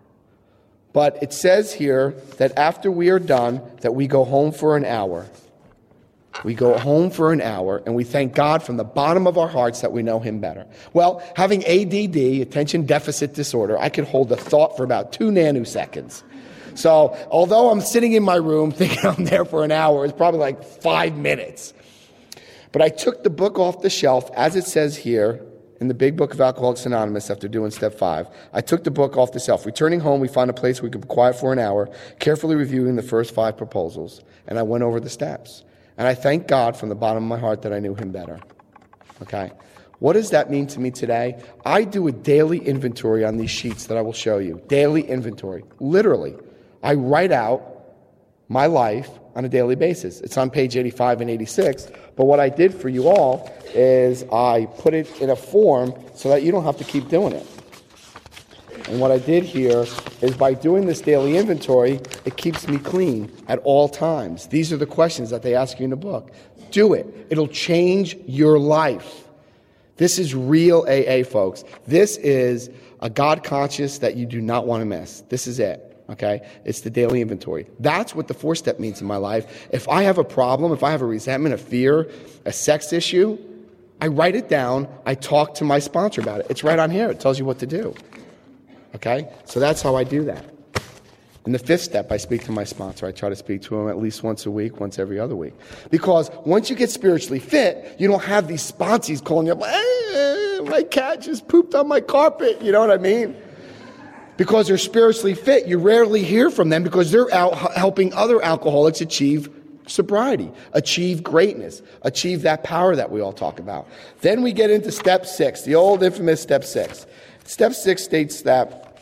but it says here that after we are done, that we go home for an hour. We go home for an hour, and we thank God from the bottom of our hearts that we know Him better. Well, having ADD, attention deficit disorder, I could hold a thought for about 2 nanoseconds. So although I'm sitting in my room thinking I'm there for an hour, it's probably like 5 minutes. But I took the book off the shelf, as it says here in the big book of Alcoholics Anonymous after doing step 5. I took the book off the shelf. Returning home, we found a place where we could be quiet for an hour, carefully reviewing the first 5 proposals. And I went over the steps. And I thank God from the bottom of my heart that I knew Him better. Okay? What does that mean to me today? I do a daily inventory on these sheets that I will show you. Daily inventory. Literally. I write out my life on a daily basis. It's on page 85 and 86. But what I did for you all is I put it in a form so that you don't have to keep doing it. And what I did here is by doing this daily inventory, it keeps me clean at all times. These are the questions that they ask you in the book. Do it. It'll change your life. This is real AA, folks. This is a God conscious that you do not want to miss. This is it. Okay? It's the daily inventory. That's what the 4th step means in my life. If I have a problem, if I have a resentment, a fear, a sex issue, I write it down. I talk to my sponsor about it. It's right on here. It tells you what to do. Okay? So that's how I do that. In the 5th step, I speak to my sponsor. I try to speak to him at least once a week, once every other week. Because once you get spiritually fit, you don't have these sponsees calling you up, hey, my cat just pooped on my carpet. You know what I mean? Because they're spiritually fit, you rarely hear from them because they're out helping other alcoholics achieve sobriety, achieve greatness, achieve that power that we all talk about. Then we get into step 6, the old infamous step 6. Step 6 states that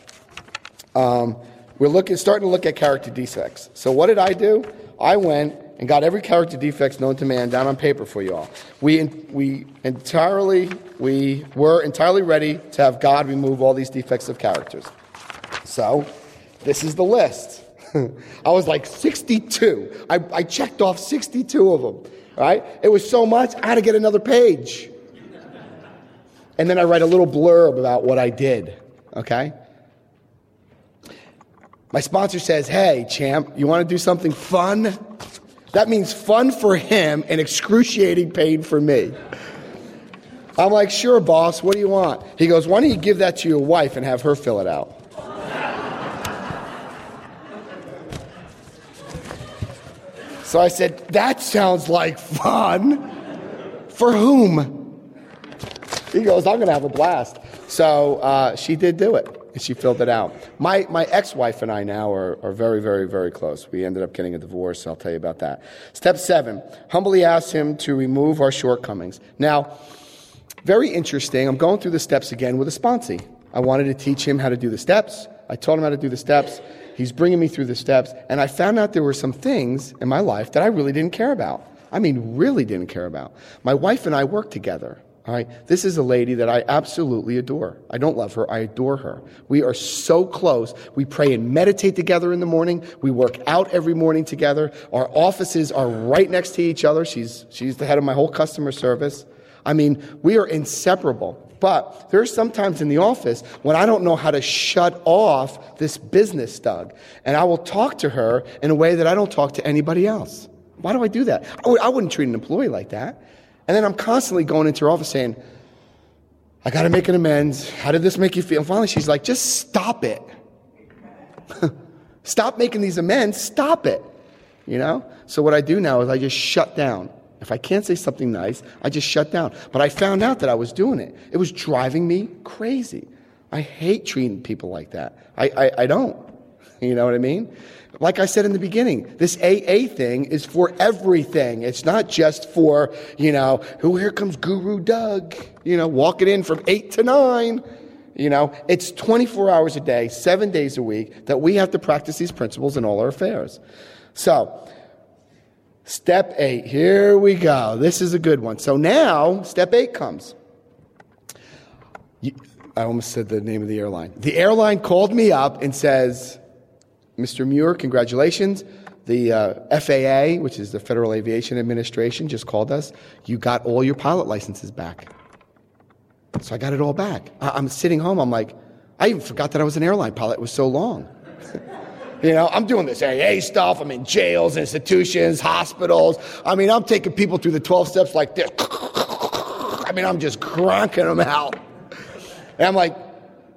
we're starting to look at character defects. So what did I do? I went and got every character defects known to man down on paper for you all. We were entirely ready to have God remove all these defects of characters. So, this is the list. I was like 62. I checked off 62 of them, right? It was so much, I had to get another page. And then I write a little blurb about what I did, okay? My sponsor says, hey, champ, you want to do something fun? That means fun for him and excruciating pain for me. I'm like, sure, boss, what do you want? He goes, why don't you give that to your wife and have her fill it out? So I said, that sounds like fun. For whom? He goes, I'm going to have a blast. So she did do it, and she filled it out. My ex-wife and I now are very, very, very close. We ended up getting a divorce, I'll tell you about that. Step 7, humbly ask him to remove our shortcomings. Now, very interesting. I'm going through the steps again with a sponsee. I wanted to teach him how to do the steps. I told him how to do the steps. He's bringing me through the steps. And I found out there were some things in my life that I really didn't care about. I mean, really didn't care about. My wife and I work together. All right. This is a lady that I absolutely adore. I don't love her. I adore her. We are so close. We pray and meditate together in the morning. We work out every morning together. Our offices are right next to each other. She's the head of my whole customer service. I mean, we are inseparable. But there are some times in the office when I don't know how to shut off this business Doug. And I will talk to her in a way that I don't talk to anybody else. Why do I do that? I wouldn't treat an employee like that. And then I'm constantly going into her office saying, I got to make an amends. How did this make you feel? And finally she's like, just stop it. Stop making these amends. Stop it. You know? So what I do now is I just shut down. If I can't say something nice, I just shut down. But I found out that I was doing it. It was driving me crazy. I hate treating people like that. I don't. You know what I mean? Like I said in the beginning, this AA thing is for everything. It's not just for, here comes Guru Doug, walking in from 8 to 9. It's 24 hours a day, 7 days a week that we have to practice these principles in all our affairs. So, step 8, here we go. This is a good one. So now, step 8 comes. I almost said the name of the airline. The airline called me up and says, Mr. Muir, congratulations. The FAA, which is the Federal Aviation Administration, just called us. You got all your pilot licenses back. So I got it all back. I'm sitting home. I'm like, I even forgot that I was an airline pilot. It was so long. I'm doing this AA stuff. I'm in jails, institutions, hospitals. I'm taking people through the 12 steps like this. I'm just cranking them out. And I'm like,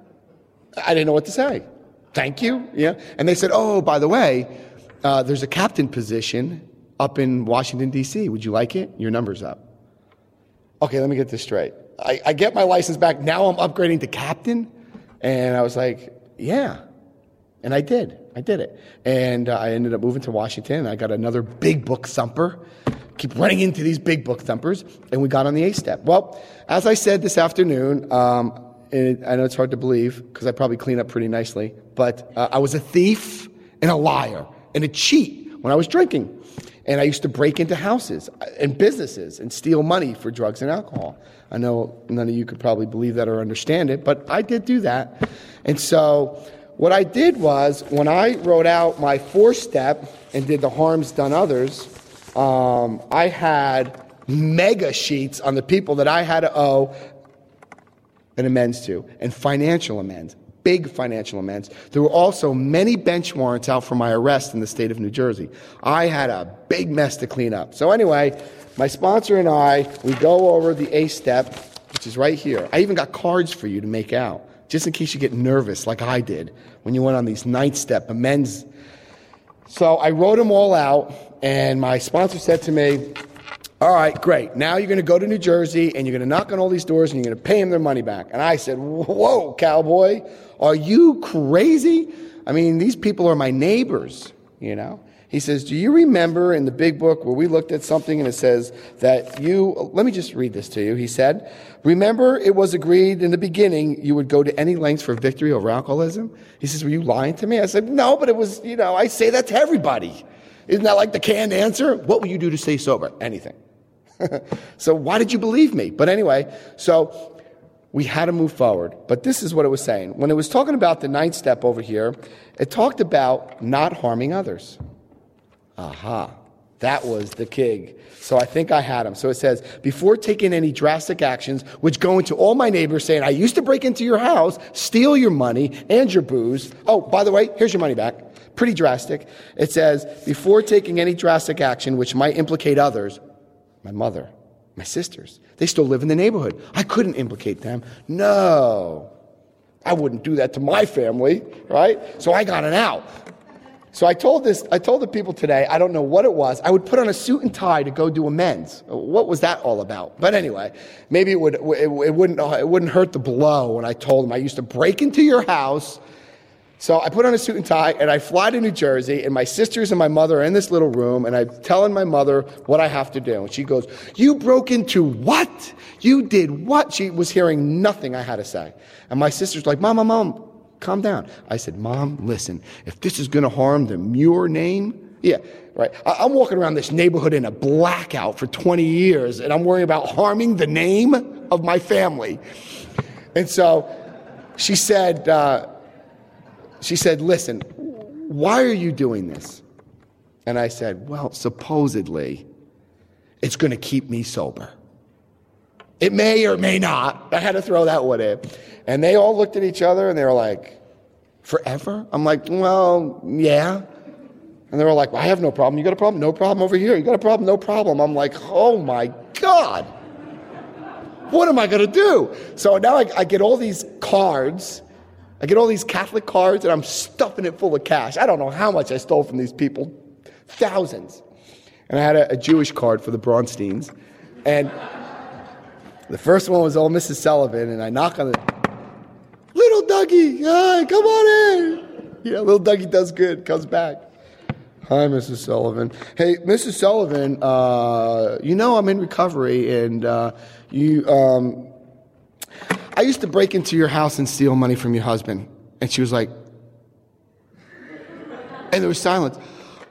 I didn't know what to say. Thank you. Yeah. And they said, oh, by the way, there's a captain position up in Washington, D.C. Would you like it? Your number's up. Okay, let me get this straight. I get my license back. Now I'm upgrading to captain. And I was like, yeah. And I did. I did it. And I ended up moving to Washington. I got another big book thumper. Keep running into these big book thumpers. And we got on the A step. Well, as I said this afternoon, and I know it's hard to believe because I probably clean up pretty nicely, but I was a thief and a liar and a cheat when I was drinking. And I used to break into houses and businesses and steal money for drugs and alcohol. I know none of you could probably believe that or understand it, but I did do that. And so what I did was when I wrote out my 4-step and did the harms done others, I had mega sheets on the people that I had to owe an amends to, and financial amends, big financial amends. There were also many bench warrants out for my arrest in the state of New Jersey. I had a big mess to clean up. So anyway, my sponsor and I, we go over the A step, which is right here. I even got cards for you to make out, just in case you get nervous like I did when you went on these 9th step amends. So I wrote them all out, and my sponsor said to me, all right, great. Now you're going to go to New Jersey and you're going to knock on all these doors and you're going to pay them their money back. And I said, whoa, cowboy, are you crazy? These people are my neighbors, He says, do you remember in the big book where we looked at something and it says that let me just read this to you. He said, remember it was agreed in the beginning you would go to any lengths for victory over alcoholism? He says, were you lying to me? I said, no, but it was, I say that to everybody. Isn't that like the canned answer? What will you do to stay sober? Anything. So why did you believe me? But anyway, so we had to move forward. But this is what it was saying. When it was talking about the 9th step over here, it talked about not harming others. Aha. That was the key. So I think I had him. So it says, before taking any drastic actions, which go into all my neighbors saying, I used to break into your house, steal your money and your booze. Oh, by the way, here's your money back. pretty drastic. It says, before taking any drastic action which might implicate others, my mother, my sisters, they still live in the neighborhood. I couldn't implicate them. No, I wouldn't do that to my family, right? So I got an out. So I told the people today, I don't know what it was. I would put on a suit and tie to go do amends. What was that all about? But anyway, maybe it wouldn't hurt the blow when I told them I used to break into your house. So I put on a suit and tie, and I fly to New Jersey, and my sisters and my mother are in this little room, and I'm telling my mother what I have to do. And she goes, you broke into what? You did what? She was hearing nothing I had to say. And my sister's like, Mom, calm down. I said, Mom, listen, if this is going to harm the Muir name, yeah, right. I'm walking around this neighborhood in a blackout for 20 years, and I'm worrying about harming the name of my family. And so she said, listen, why are you doing this? And I said, well, supposedly, it's going to keep me sober. It may or may not. I had to throw that one in. And they all looked at each other and they were like, forever? I'm like, well, yeah. And they were like, well, I have no problem. You got a problem? No problem over here. You got a problem? No problem. I'm like, oh my God. What am I going to do? So now I get all these cards. I get all these Catholic cards and I'm stuffing it full of cash. I don't know how much I stole from these people. Thousands. And I had a Jewish card for the Bronsteins. And the first one was old Mrs. Sullivan, and I knock on the little Dougie, hi, come on in. Yeah, little Dougie does good, comes back. Hi, Mrs. Sullivan. Hey, Mrs. Sullivan, you know I'm in recovery, and I used to break into your house and steal money from your husband. And she was like, and there was silence.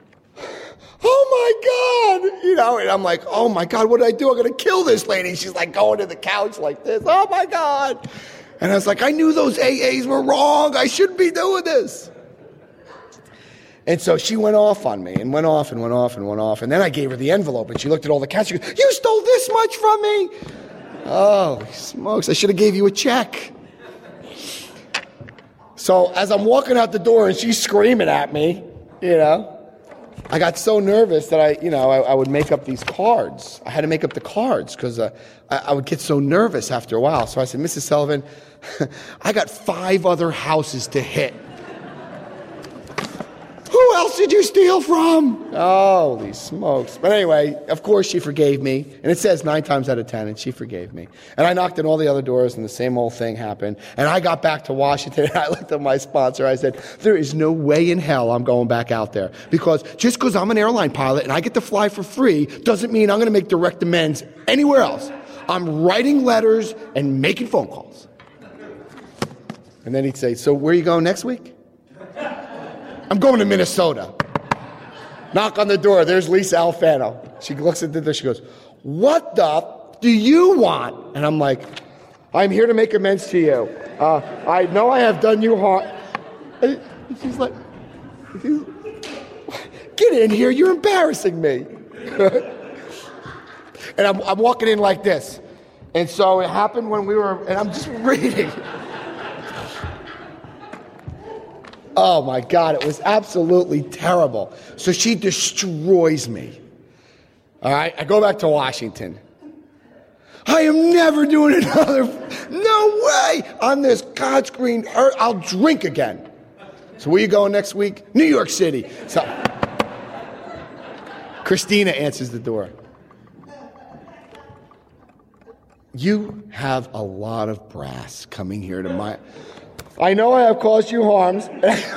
Oh my God, and I'm like, oh my God, what did I do? I'm going to kill this lady. She's like going to the couch like this. Oh my God. And I was like, I knew those AAs were wrong. I shouldn't be doing this. And so she went off on me and went off. And then I gave her the envelope and she looked at all the cash. She goes, you stole this much from me? Oh, smokes. I should have gave you a check. So as I'm walking out the door and she's screaming at me, I got so nervous that I would make up these cards. I had to make up the cards because I would get so nervous after a while. So I said, Mrs. Sullivan, I got 5 other houses to hit. Who else did you steal from? Holy smokes. But anyway, of course she forgave me. And it says 9 times out of 10, and she forgave me. And I knocked on all the other doors, and the same old thing happened. And I got back to Washington, and I looked at my sponsor. I said, there is no way in hell I'm going back out there. Because just because I'm an airline pilot and I get to fly for free doesn't mean I'm going to make direct amends anywhere else. I'm writing letters and making phone calls. And then he'd say, so where are you going next week? I'm going to Minnesota. Knock on the door. There's Lisa Alfano. She looks at the door. She goes, what the do you want? And I'm like, I'm here to make amends to you. I know I have done you harm. And she's like, get in here. You're embarrassing me. And I'm walking in like this. And so it happened when we were, and I'm just reading. Oh my God, it was absolutely terrible. So she destroys me. All right, I go back to Washington. I am never doing another, no way, on this God's green earth. I'll drink again. So where you going next week? New York City. So Christina answers the door. You have a lot of brass coming here to my... I know I have caused you harms.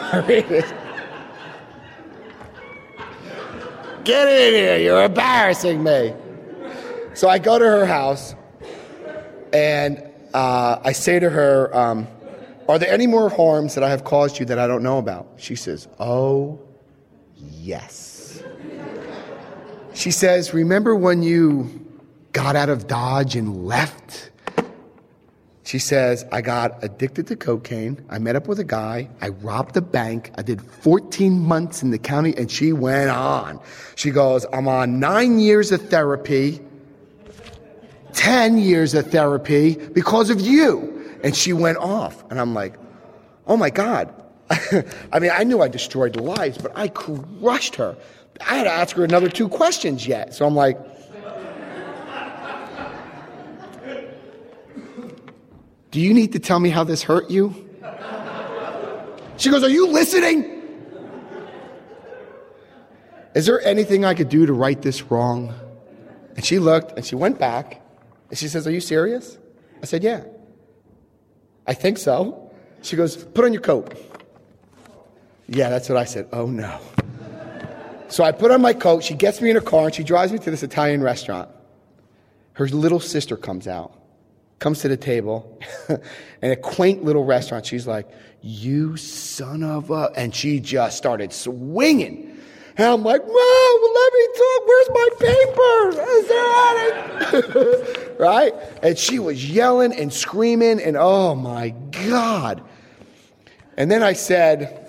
Get in here, you're embarrassing me. So I go to her house, and I say to her, are there any more harms that I have caused you that I don't know about? She says, oh, yes. She says, remember when you got out of Dodge and left? She says, I got addicted to cocaine. I met up with a guy. I robbed a bank. I did 14 months in the county. And she went on. She goes, I'm on 9 years of therapy, 10 years of therapy because of you. And she went off. And I'm like, oh my God, I mean, I knew I destroyed the lives, but I crushed her. I had to ask her another 2 questions yet. So I'm like, do you need to tell me how this hurt you? She goes, are you listening? Is there anything I could do to right this wrong? And she looked and she went back and she says, are you serious? I said, yeah. I think so. She goes, put on your coat. Yeah, that's what I said. Oh no. So I put on my coat. She gets me in her car and she drives me to this Italian restaurant. Her little sister comes out, comes to the table, in a quaint little restaurant. She's like, you son of a... And she just started swinging. And I'm like, Mom, let me talk. Where's my papers? Is there any? Right? And she was yelling and screaming and oh my God. And then I said,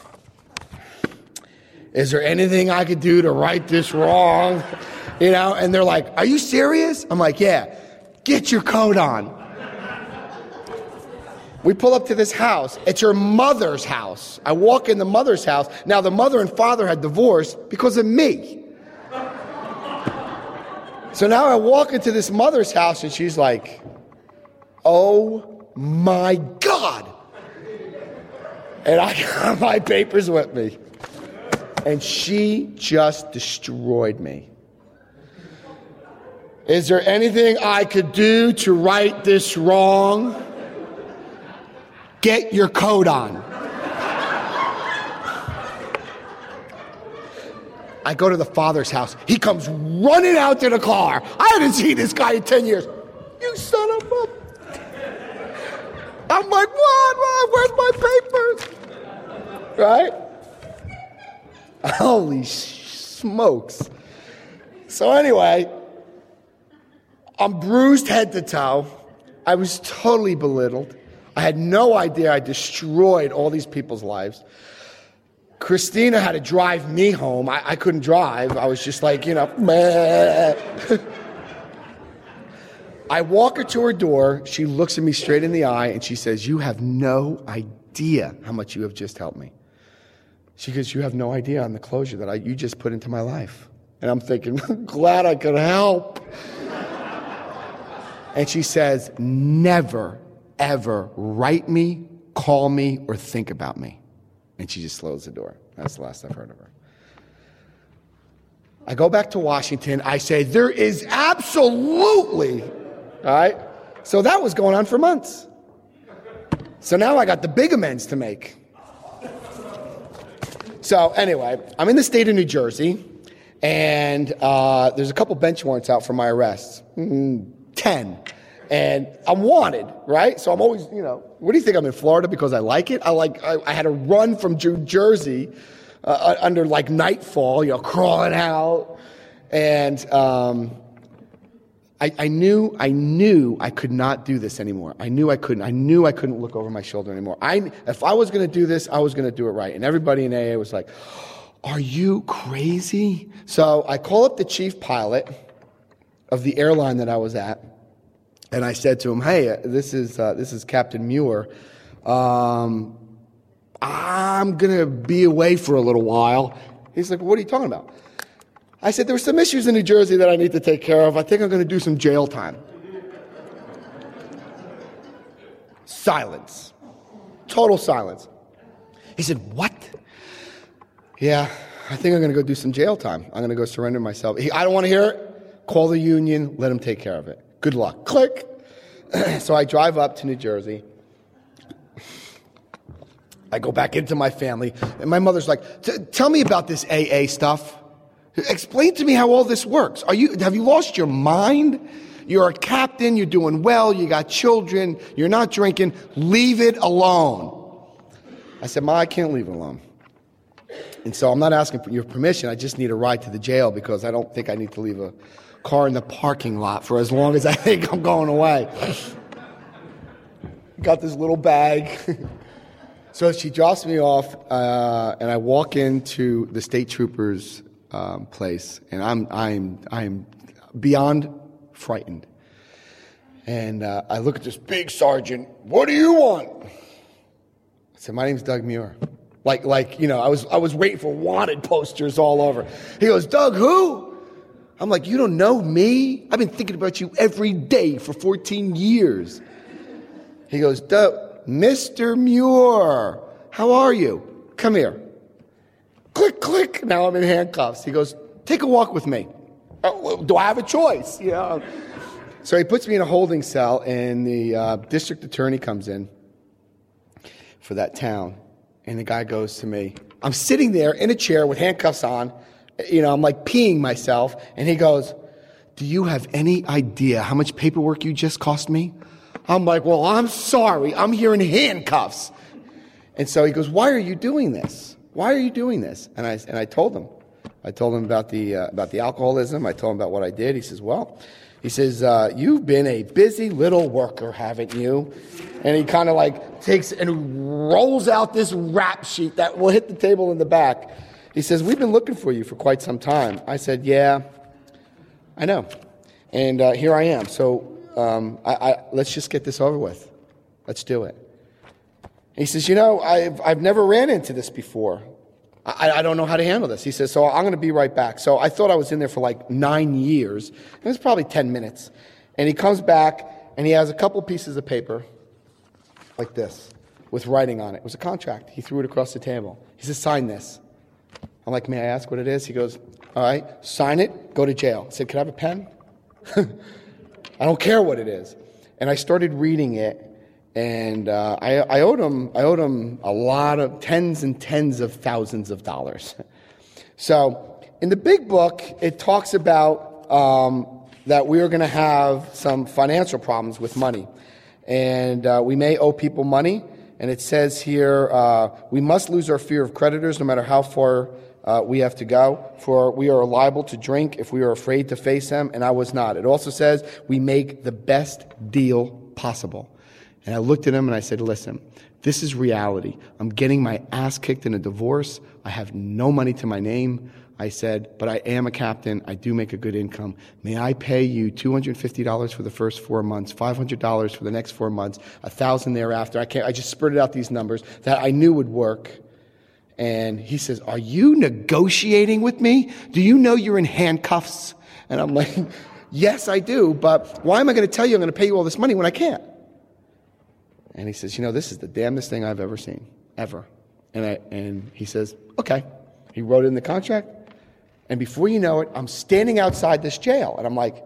is there anything I could do to right this wrong? You know, and they're like, are you serious? I'm like, yeah, get your coat on. We pull up to this house. It's her mother's house. I walk in the mother's house. Now, the mother and father had divorced because of me. So now I walk into this mother's house and she's like, oh my God. And I got my papers with me. And she just destroyed me. Is there anything I could do to right this wrong? Get your coat on. I go to the father's house. He comes running out to the car. I haven't seen this guy in 10 years. You son of a... I'm like, what? Where's my papers? Right? Holy smokes. So anyway, I'm bruised head to toe. I was totally belittled. I had no idea I destroyed all these people's lives. Christina had to drive me home. I couldn't drive. I was just like, you know, meh. I walk her to her door. She looks at me straight in the eye and she says, you have no idea how much you have just helped me. She goes, you have no idea on the closure that you just put into my life. And I'm thinking, glad I could help. And she says, never, ever write me, call me, or think about me. And she just closed the door. That's the last I've heard of her. I go back to Washington. I say, there is absolutely, all right? So that was going on for months. So now I got the big amends to make. So anyway, I'm in the state of New Jersey, and there's a couple bench warrants out for my arrests. 10. And I'm wanted, right? So I'm always, you know, what do you think? I'm in Florida because I like it? I had to run from New Jersey under like nightfall, you know, crawling out. And I knew I could not do this anymore. I knew I couldn't look over my shoulder anymore. If I was going to do this, I was going to do it right. And everybody in AA was like, are you crazy? So I call up the chief pilot of the airline that I was at. And I said to him, hey, this is Captain Muir. I'm going to be away for a little while. He's like, well, what are you talking about? I said, there were some issues in New Jersey that I need to take care of. I think I'm going to do some jail time. Silence. Total silence. He said, what? Yeah, I think I'm going to go do some jail time. I'm going to go surrender myself. I don't want to hear it. Call the union. Let them take care of it. Good luck. Click. So I drive up to New Jersey. I go back into my family. And my mother's like, tell me about this AA stuff. Explain to me how all this works. Have you lost your mind? You're a captain. You're doing well. You got children. You're not drinking. Leave it alone. I said, Ma, I can't leave it alone. And so I'm not asking for your permission. I just need a ride to the jail because I don't think I need to leave a car in the parking lot for as long as I think I'm going away. Got this little bag. So she drops me off, and I walk into the state trooper's place, and I'm beyond frightened. And I look at this big sergeant. What do you want? I said, my name's Doug Muir. I was waiting for wanted posters all over. He goes, Doug, who? I'm like, you don't know me? I've been thinking about you every day for 14 years. He goes, Doug, Mr. Muir, how are you? Come here. Click, click. Now I'm in handcuffs. He goes, take a walk with me. Do I have a choice? So he puts me in a holding cell, and the district attorney comes in for that town. And the guy goes to me. I'm sitting there in a chair with handcuffs on. I'm like peeing myself. And he goes, do you have any idea how much paperwork you just cost me? I'm like, well, I'm sorry. I'm here in handcuffs. And so he goes, why are you doing this? Why are you doing this? And I told him. I told him about the alcoholism. I told him about what I did. He says, you've been a busy little worker, haven't you? And he kind of like takes and rolls out this rap sheet that will hit the table in the back. He says, we've been looking for you for quite some time. I said, yeah, I know. And here I am. So let's just get this over with. Let's do it. And he says, I've never ran into this before. I don't know how to handle this. He says, so I'm going to be right back. So I thought I was in there for like 9 years. It was probably 10 minutes. And he comes back, and he has a couple pieces of paper like this with writing on it. It was a contract. He threw it across the table. He says, sign this. I'm like, may I ask what it is? He goes, all right, sign it, go to jail. I said, can I have a pen? I don't care what it is. And I started reading it. And I owed him a lot of tens and tens of thousands of dollars. So in the big book, it talks about that we are going to have some financial problems with money. And we may owe people money. And it says here, we must lose our fear of creditors no matter how far we have to go. For we are liable to drink if we are afraid to face them. And I was not. It also says we make the best deal possible. And I looked at him and I said, listen, this is reality. I'm getting my ass kicked in a divorce. I have no money to my name. I said, but I am a captain. I do make a good income. May I pay you $250 for the first 4 months, $500 for the next 4 months, $1,000 thereafter. I just spurted out these numbers that I knew would work. And he says, are you negotiating with me? Do you know you're in handcuffs? And I'm like, yes, I do. But why am I going to tell you I'm going to pay you all this money when I can't? And he says, this is the damnedest thing I've ever seen, ever. And he says, okay. He wrote it in the contract. And before you know it, I'm standing outside this jail. And I'm like,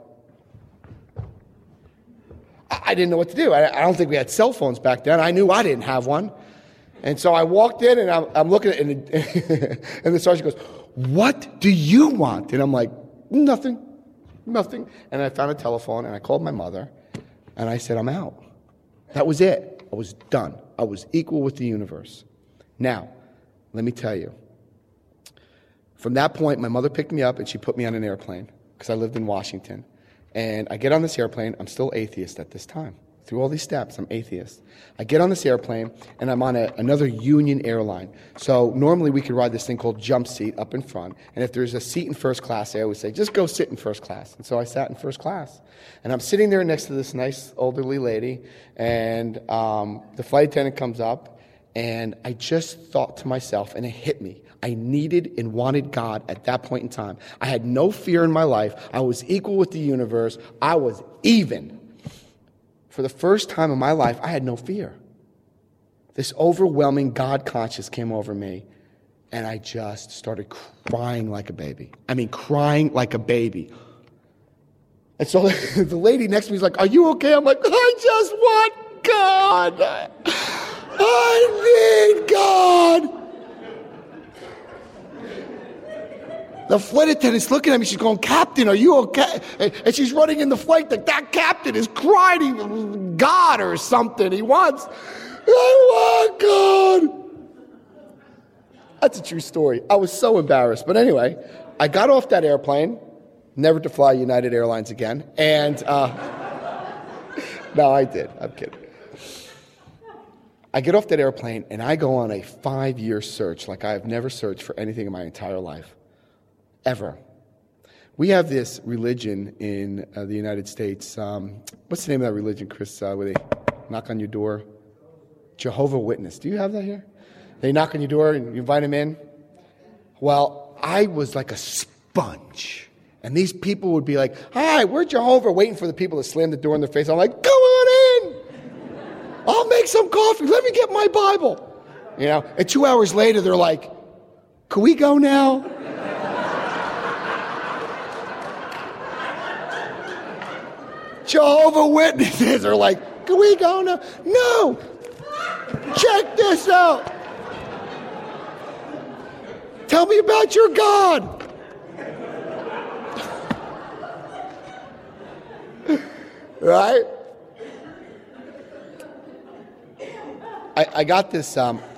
I didn't know what to do. I don't think we had cell phones back then. I knew I didn't have one. And so I walked in, and I'm looking at it, and the sergeant goes, what do you want? And I'm like, nothing. And I found a telephone, and I called my mother, and I said, I'm out. That was it. I was done. I was equal with the universe. Now, let me tell you. From that point, my mother picked me up and she put me on an airplane because I lived in Washington. And I get on this airplane. I'm still atheist at this time. Through all these steps, I'm atheist. I get on this airplane and I'm on another Union airline. So normally we could ride this thing called jump seat up in front. And if there's a seat in first class, I always say, just go sit in first class. And so I sat in first class. And I'm sitting there next to this nice elderly lady. And the flight attendant comes up. And I just thought to myself, and it hit me. I needed and wanted God at that point in time. I had no fear in my life. I was equal with the universe. I was even. For the first time in my life, I had no fear. This overwhelming God conscious came over me, and I just started crying like a baby. I mean, crying like a baby. And so the lady next to me is like, are you okay? I'm like, I just want God. I need God. The flight attendant's looking at me. She's going, Captain, are you okay? And she's running in the flight. That captain is crying, God or something. I want God. That's a true story. I was so embarrassed. But anyway, I got off that airplane, never to fly United Airlines again. And no, I did. I'm kidding. I get off that airplane, and I go on a 5-year search like I have never searched for anything in my entire life. Ever. We have this religion in the United States. What's the name of that religion, Chris, where they knock on your door? Jehovah Witness. Do you have that here? They knock on your door and you invite them in. Well, I was like a sponge. And these people would be like, hi, we're Jehovah, waiting for the people to slam the door in their face. I'm like, go on in. I'll make some coffee. Let me get my Bible. You know, and 2 hours later, they're like, can we go now? Jehovah Witnesses are like, can we go now? No. Check this out. Tell me about your God. Right? I got this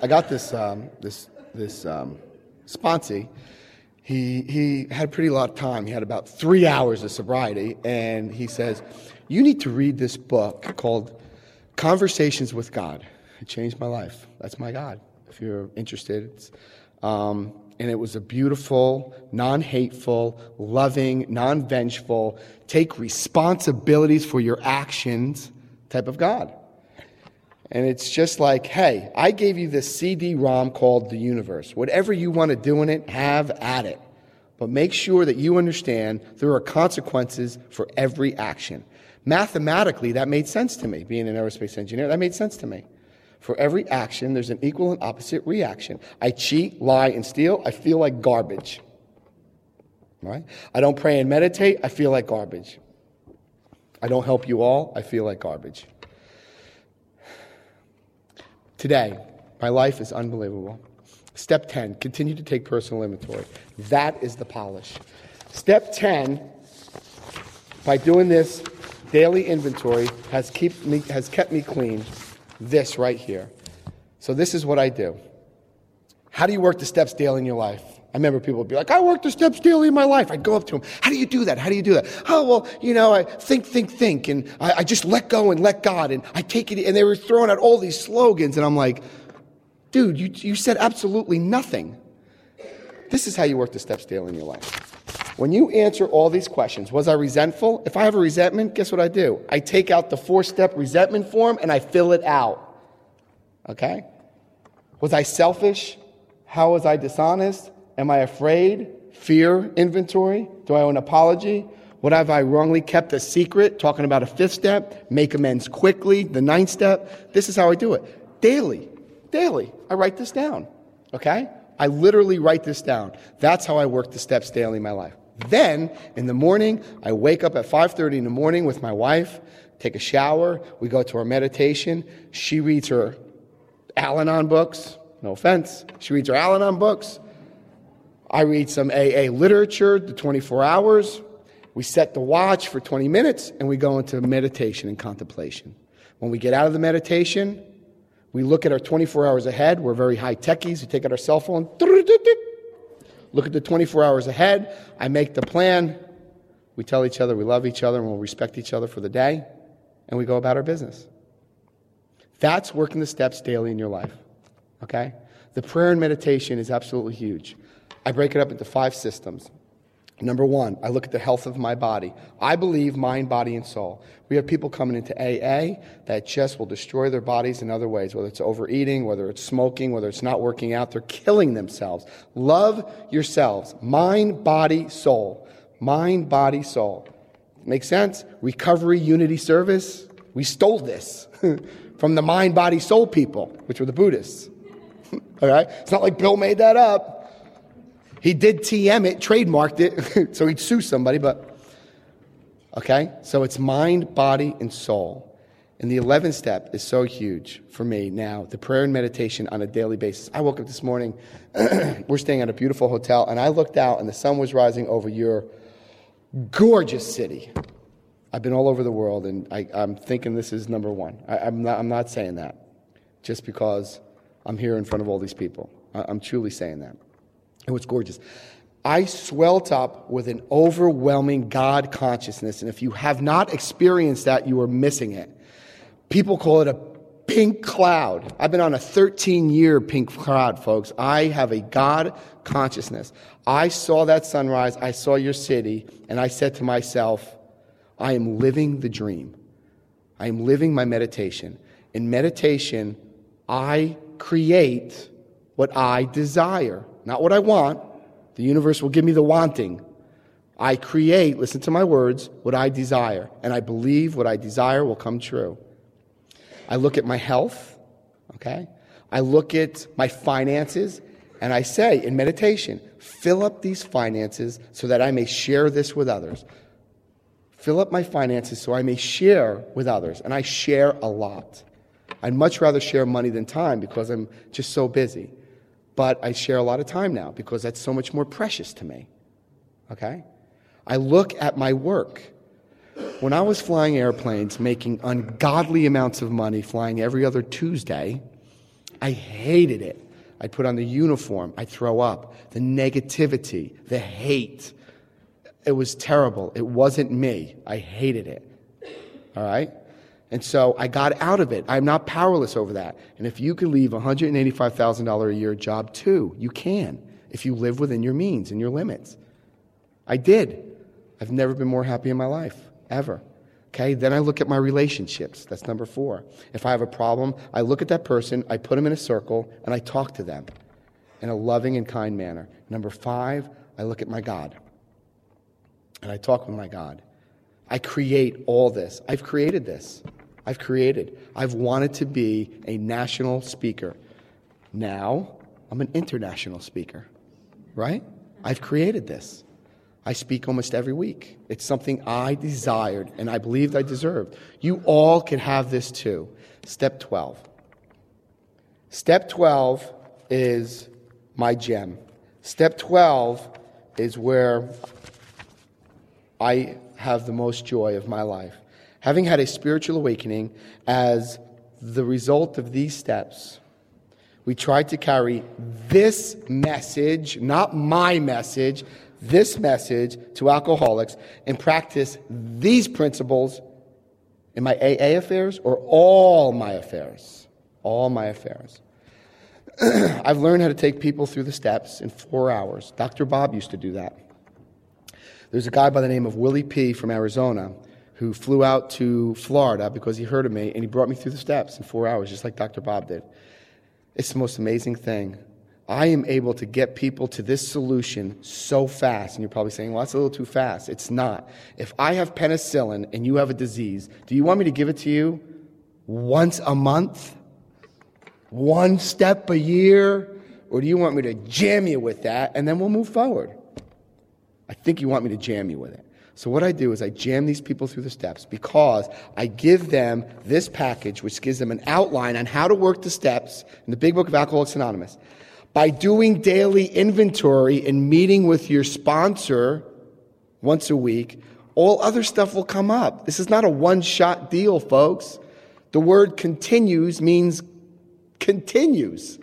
sponsee. He had a pretty lot of time. He had about 3 hours of sobriety, and he says, you need to read this book called Conversations with God. It changed my life. That's my God, if you're interested. And it was a beautiful, non-hateful, loving, non-vengeful, take responsibilities for your actions type of God. And it's just like, hey, I gave you this CD-ROM called the universe. Whatever you want to do in it, have at it. But make sure that you understand there are consequences for every action. Mathematically, that made sense to me. Being an aerospace engineer, that made sense to me. For every action, there's an equal and opposite reaction. I cheat, lie, and steal, I feel like garbage. Right? I don't pray and meditate, I feel like garbage. I don't help you all, I feel like garbage. Today, my life is unbelievable. Step 10, continue to take personal inventory. That is the polish. Step 10, by doing this daily inventory, has kept me clean. This right here. So this is what I do. How do you work the steps daily in your life? I remember people would be like, I work the steps daily in my life. I'd go up to them. How do you do that? How do you do that? Oh, well, you know, I think. And I just let go and let God. And I take it. And they were throwing out all these slogans. And I'm like, dude, you said absolutely nothing. This is how you work the steps daily in your life. When you answer all these questions, was I resentful? If I have a resentment, guess what I do? I take out the 4-step resentment form and I fill it out. Okay? Was I selfish? How was I dishonest? Am I afraid? Fear inventory? Do I owe an apology? What have I wrongly kept a secret? Talking about a 5th step. Make amends quickly. The 9th step. This is how I do it. Daily. I write this down. Okay? I literally write this down. That's how I work the steps daily in my life. Then, in the morning, I wake up at 5:30 in the morning with my wife, take a shower, we go to our meditation. She reads her Al-Anon books. No offense. She reads her Al-Anon books. I read some AA literature, the 24 hours. We set the watch for 20 minutes, and we go into meditation and contemplation. When we get out of the meditation, we look at our 24 hours ahead. We're very high techies. We take out our cell phone. Look at the 24 hours ahead. I make the plan. We tell each other we love each other and we'll respect each other for the day. And we go about our business. That's working the steps daily in your life. Okay? The prayer and meditation is absolutely huge. I break it up into 5 systems. Number 1, I look at the health of my body. I believe mind, body, and soul. We have people coming into AA that just will destroy their bodies in other ways, whether it's overeating, whether it's smoking, whether it's not working out. They're killing themselves. Love yourselves. Mind, body, soul. Mind, body, soul. Make sense? Recovery, unity, service. We stole this from the mind, body, soul people, which were the Buddhists. All right? It's not like Bill made that up. He did TM it, trademarked it, so he'd sue somebody, but, okay? So it's mind, body, and soul. And the 11th step is so huge for me now, the prayer and meditation on a daily basis. I woke up this morning, we're staying at a beautiful hotel, and I looked out, and the sun was rising over your gorgeous city. I've been all over the world, and I'm thinking this is number 1. I'm not saying that just because I'm here in front of all these people. I'm truly saying that. It was gorgeous. I swelled up with an overwhelming God consciousness, and if you have not experienced that, you are missing it. People call it a pink cloud. I've been on a 13-year pink cloud, folks. I have a God consciousness. I saw that sunrise, I saw your city, and I said to myself, I am living the dream. I am living my meditation. In meditation, I create what I desire, not what I want. The universe will give me the wanting. I create, listen to my words, what I desire. And I believe what I desire will come true. I look at my health, okay? I look at my finances, and I say in meditation, fill up these finances so that I may share this with others. Fill up my finances so I may share with others. And I share a lot. I'd much rather share money than time because I'm just so busy. But I share a lot of time now because that's so much more precious to me. Okay? I look at my work. When I was flying airplanes, making ungodly amounts of money, flying every other Tuesday, I hated it. I'd put on the uniform. I'd throw up. The negativity, the hate. It was terrible. It wasn't me. I hated it. All right? And so I got out of it. I'm not powerless over that. And if you can leave a $185,000 a year job too, you can, if you live within your means and your limits. I did. I've never been more happy in my life, ever. Okay, then I look at my relationships. That's number 4. If I have a problem, I look at that person, I put them in a circle, and I talk to them in a loving and kind manner. Number 5, I look at my God, and I talk with my God. I create all this. I've created this. I've wanted to be a national speaker. Now, I'm an international speaker, right? I've created this. I speak almost every week. It's something I desired and I believed I deserved. You all can have this too. Step 12. Step 12 is my gem. Step 12 is where I have the most joy of my life. Having had a spiritual awakening as the result of these steps, we tried to carry this message, not my message, this message to alcoholics and practice these principles in my AA affairs or all my affairs. All my affairs. I've learned how to take people through the steps in 4 hours. Dr. Bob used to do that. There's a guy by the name of Willie P. from Arizona who flew out to Florida because he heard of me, and he brought me through the steps in 4 hours, just like Dr. Bob did. It's the most amazing thing. I am able to get people to this solution so fast. And you're probably saying, well, that's a little too fast. It's not. If I have penicillin and you have a disease, do you want me to give it to you once a month? 1 step a year? Or do you want me to jam you with that and then we'll move forward? I think you want me to jam you with it. So what I do is I jam these people through the steps because I give them this package which gives them an outline on how to work the steps in the Big Book of Alcoholics Anonymous. By doing daily inventory and meeting with your sponsor once a week, all other stuff will come up. This is not a one-shot deal, folks. The word continues means continues.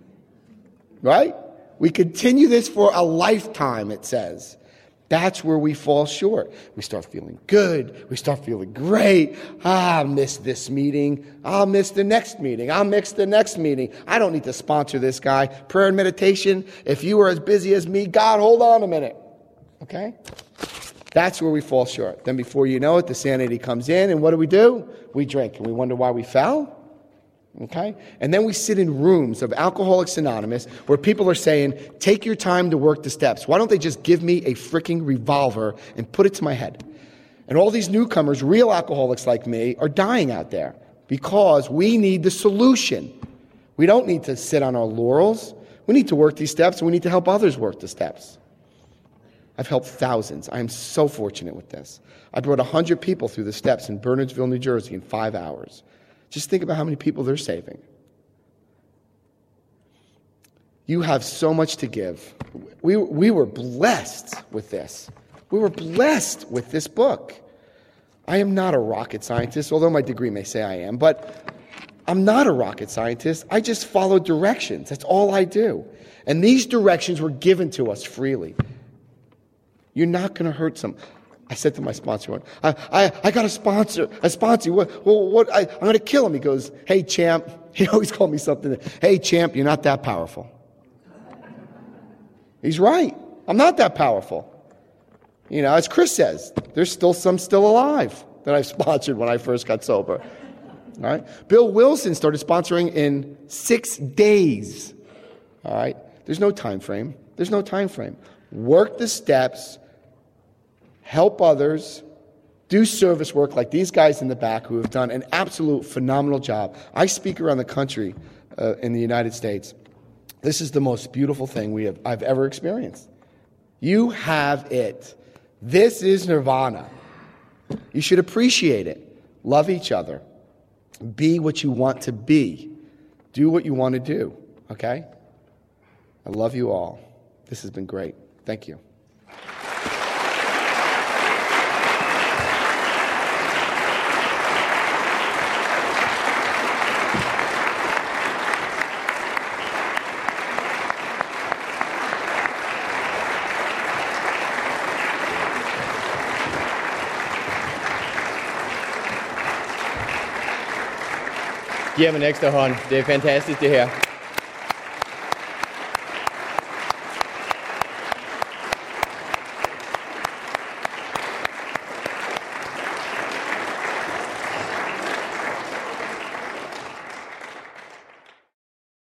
Right? We continue this for a lifetime, it says. That's where we fall short. We start feeling good. We start feeling great. I'll miss this meeting. I'll miss the next meeting. I'll miss the next meeting. I don't need to sponsor this guy. Prayer and meditation. If you are as busy as me, God, hold on a minute. Okay? That's where we fall short. Then before you know it, the sanity comes in, and what do? We drink, and we wonder why we fell. Okay? And then we sit in rooms of Alcoholics Anonymous where people are saying, take your time to work the steps. Why don't they just give me a freaking revolver and put it to my head? And all these newcomers, real alcoholics like me, are dying out there because we need the solution. We don't need to sit on our laurels. We need to work these steps, and we need to help others work the steps. I've helped thousands. I am so fortunate with this. I brought 100 people through the steps in Bernardsville, New Jersey in 5 hours. Just think about how many people they're saving. You have so much to give. We were blessed with this. We were blessed with this book. I am not a rocket scientist, although my degree may say I am, but I'm not a rocket scientist. I just follow directions. That's all I do. And these directions were given to us freely. You're not going to hurt some. I said to my sponsor one, I got a sponsor. What? I'm going to kill him. He goes, hey, champ. He always called me something. Hey, champ, you're not that powerful. He's right. I'm not that powerful. You know, as Chris says, there's still some still alive that I've sponsored when I first got sober. All right? Bill Wilson started sponsoring in 6 days. All right? There's no time frame. There's no time frame. Work the steps, help others, do service work like these guys in the back who have done an absolute phenomenal job. I speak around the country in the United States. This is the most beautiful thing I've ever experienced. You have it. This is nirvana. You should appreciate it. Love each other. Be what you want to be. Do what you want to do. Okay? I love you all. This has been great. Thank you. Giv ham en ekstra hånd. Det er fantastisk, det her.